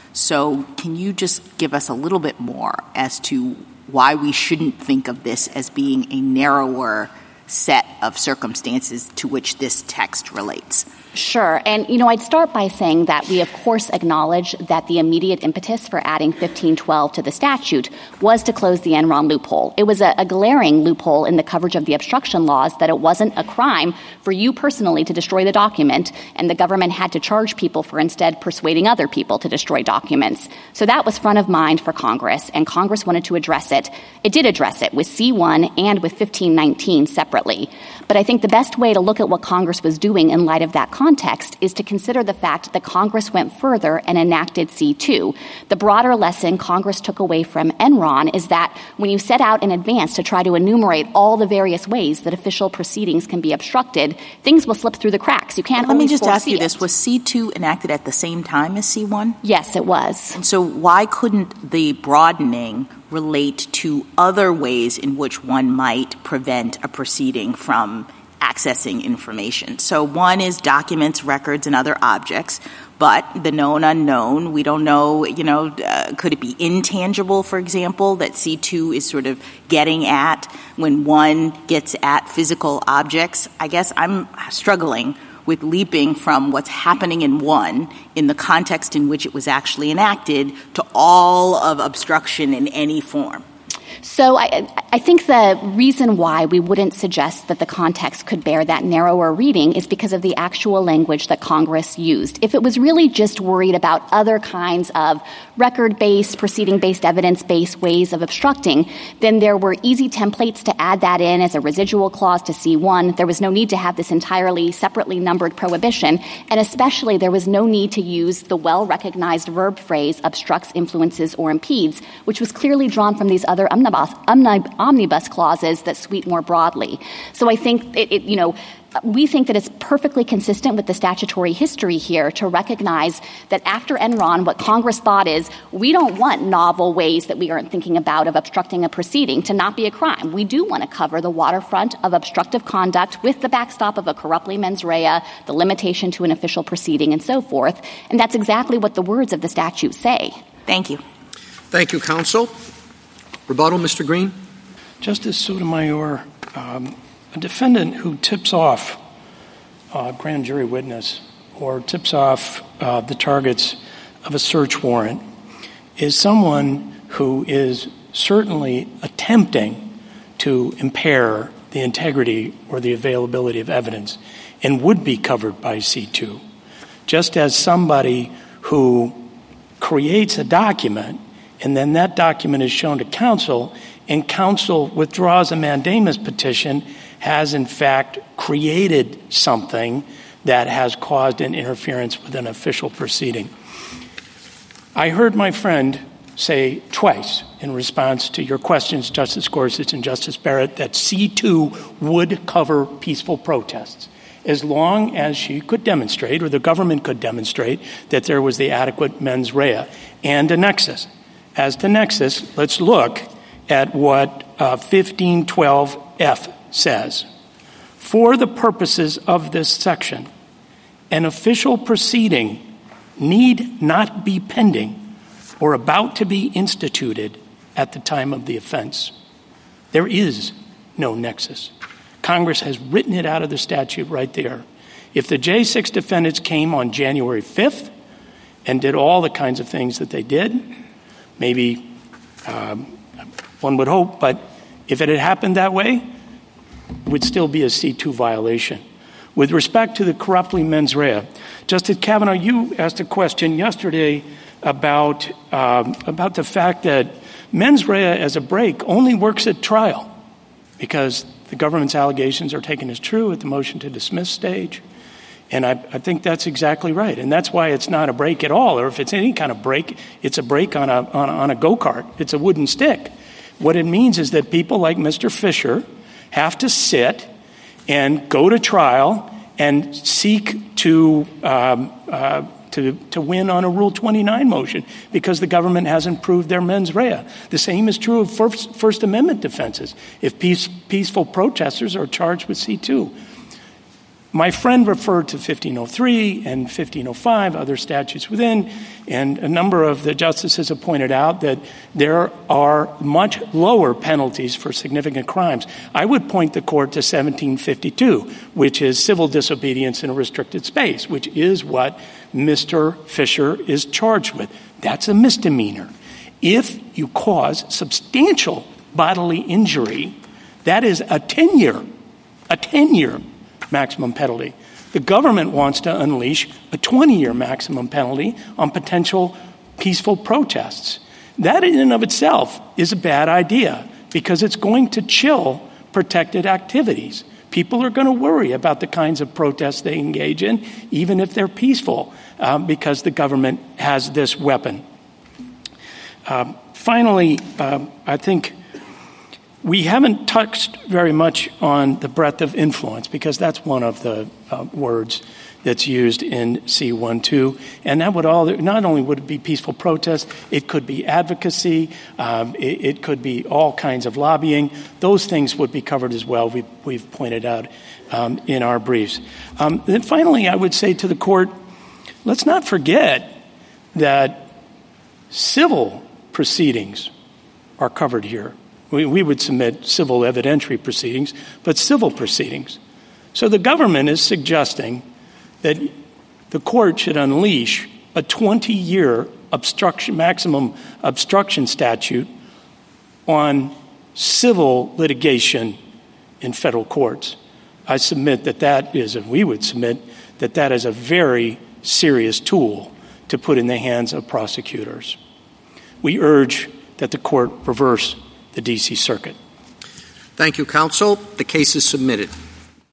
So can you just give us a little bit more as to why we shouldn't think of this as being a narrower set of circumstances to which this text relates? Sure. And, you know, I'd start by saying that we, of course, acknowledge that the immediate impetus for adding fifteen twelve to the statute was to close the Enron loophole. It was a, a glaring loophole in the coverage of the obstruction laws that it wasn't a crime for you personally to destroy the document, and the government had to charge people for instead persuading other people to destroy documents. So that was front of mind for Congress, and Congress wanted to address it. It did address it with C one and with fifteen nineteen separately. But I think the best way to look at what Congress was doing in light of that context is to consider the fact that Congress went further and enacted C two. The broader lesson Congress took away from Enron is that when you set out in advance to try to enumerate all the various ways that official proceedings can be obstructed, things will slip through the cracks. You can't Let always me just ask you it. this. Was C two enacted at the same time as C one? Yes, it was. And so why couldn't the broadening relate to other ways in which one might prevent a proceeding from accessing information? So one is documents, records, and other objects, but the known unknown, we don't know, you know, uh, could it be intangible, for example, that C two is sort of getting at when one gets at physical objects? I guess I'm struggling with leaping from what's happening in one in the context in which it was actually enacted to all of obstruction in any form. So I, I think the reason why we wouldn't suggest that the context could bear that narrower reading is because of the actual language that Congress used. If it was really just worried about other kinds of record-based, proceeding-based, evidence-based ways of obstructing, then there were easy templates to add that in as a residual clause to C one. There was no need to have this entirely separately numbered prohibition, and especially there was no need to use the well-recognized verb phrase obstructs, influences, or impedes, which was clearly drawn from these other omnibus, omnibus clauses that sweep more broadly. So I think, it, it, you know, we think that it's perfectly consistent with the statutory history here to recognize that after Enron, what Congress thought is we don't want novel ways that we aren't thinking about of obstructing a proceeding to not be a crime. We do want to cover the waterfront of obstructive conduct with the backstop of a corruptly mens rea, the limitation to an official proceeding, and so forth. And that's exactly what the words of the statute say. Thank you. Thank you, counsel. Rebuttal, Mister Green. Justice Sotomayor, um, a defendant who tips off a grand jury witness or tips off uh, the targets of a search warrant is someone who is certainly attempting to impair the integrity or the availability of evidence and would be covered by C two. Just as somebody who creates a document and then that document is shown to counsel and counsel withdraws a mandamus petition has in fact created something that has caused an interference with an official proceeding. I heard my friend say twice in response to your questions, Justice Gorsuch and Justice Barrett, that C two would cover peaceful protests as long as she could demonstrate or the government could demonstrate that there was the adequate mens rea and a nexus. As to nexus, let's look at what uh, fifteen twelve F says. For the purposes of this section, an official proceeding need not be pending or about to be instituted at the time of the offense. There is no nexus. Congress has written it out of the statute right there. If the J six defendants came on January fifth and did all the kinds of things that they did, maybe um, one would hope, but if it had happened that way, it would still be a C two violation. With respect to the corruptly mens rea, Justice Kavanaugh, you asked a question yesterday about um, about the fact that mens rea as a break only works at trial because the government's allegations are taken as true at the motion to dismiss stage. And I, I think that's exactly right. And that's why it's not a brake at all. Or if it's any kind of brake, it's a brake on a, on a, on a go-kart. It's a wooden stick. What it means is that people like Mister Fisher have to sit and go to trial and seek to um, uh, to, to win on a Rule twenty-nine motion because the government hasn't proved their mens rea. The same is true of First, First Amendment defenses if peace, peaceful protesters are charged with C two. My friend referred to fifteen oh three and fifteen oh five, other statutes within, and a number of the justices have pointed out that there are much lower penalties for significant crimes. I would point the court to seventeen fifty-two, which is civil disobedience in a restricted space, which is what Mister Fisher is charged with. That's a misdemeanor. If you cause substantial bodily injury, that is a ten-year, a ten-year maximum penalty. The government wants to unleash a twenty-year maximum penalty on potential peaceful protests. That in and of itself is a bad idea because it's going to chill protected activities. People are going to worry about the kinds of protests they engage in, even if they're peaceful, um, because the government has this weapon. Uh, finally, uh, I think we haven't touched very much on the breadth of influence because that's one of the uh, words that's used in C twelve. And that would all, not only would it be peaceful protest, it could be advocacy, um, it, it could be all kinds of lobbying. Those things would be covered as well, we've, we've pointed out um, in our briefs. Um, then finally, I would say to the court, let's not forget that civil proceedings are covered here. We, we would submit civil evidentiary proceedings, but civil proceedings. So the government is suggesting that the court should unleash a twenty-year obstruction, maximum obstruction statute on civil litigation in federal courts. I submit that that is, and we would submit that that is a very serious tool to put in the hands of prosecutors. We urge that the court reverse the D C Circuit. Thank you, counsel. The case is submitted.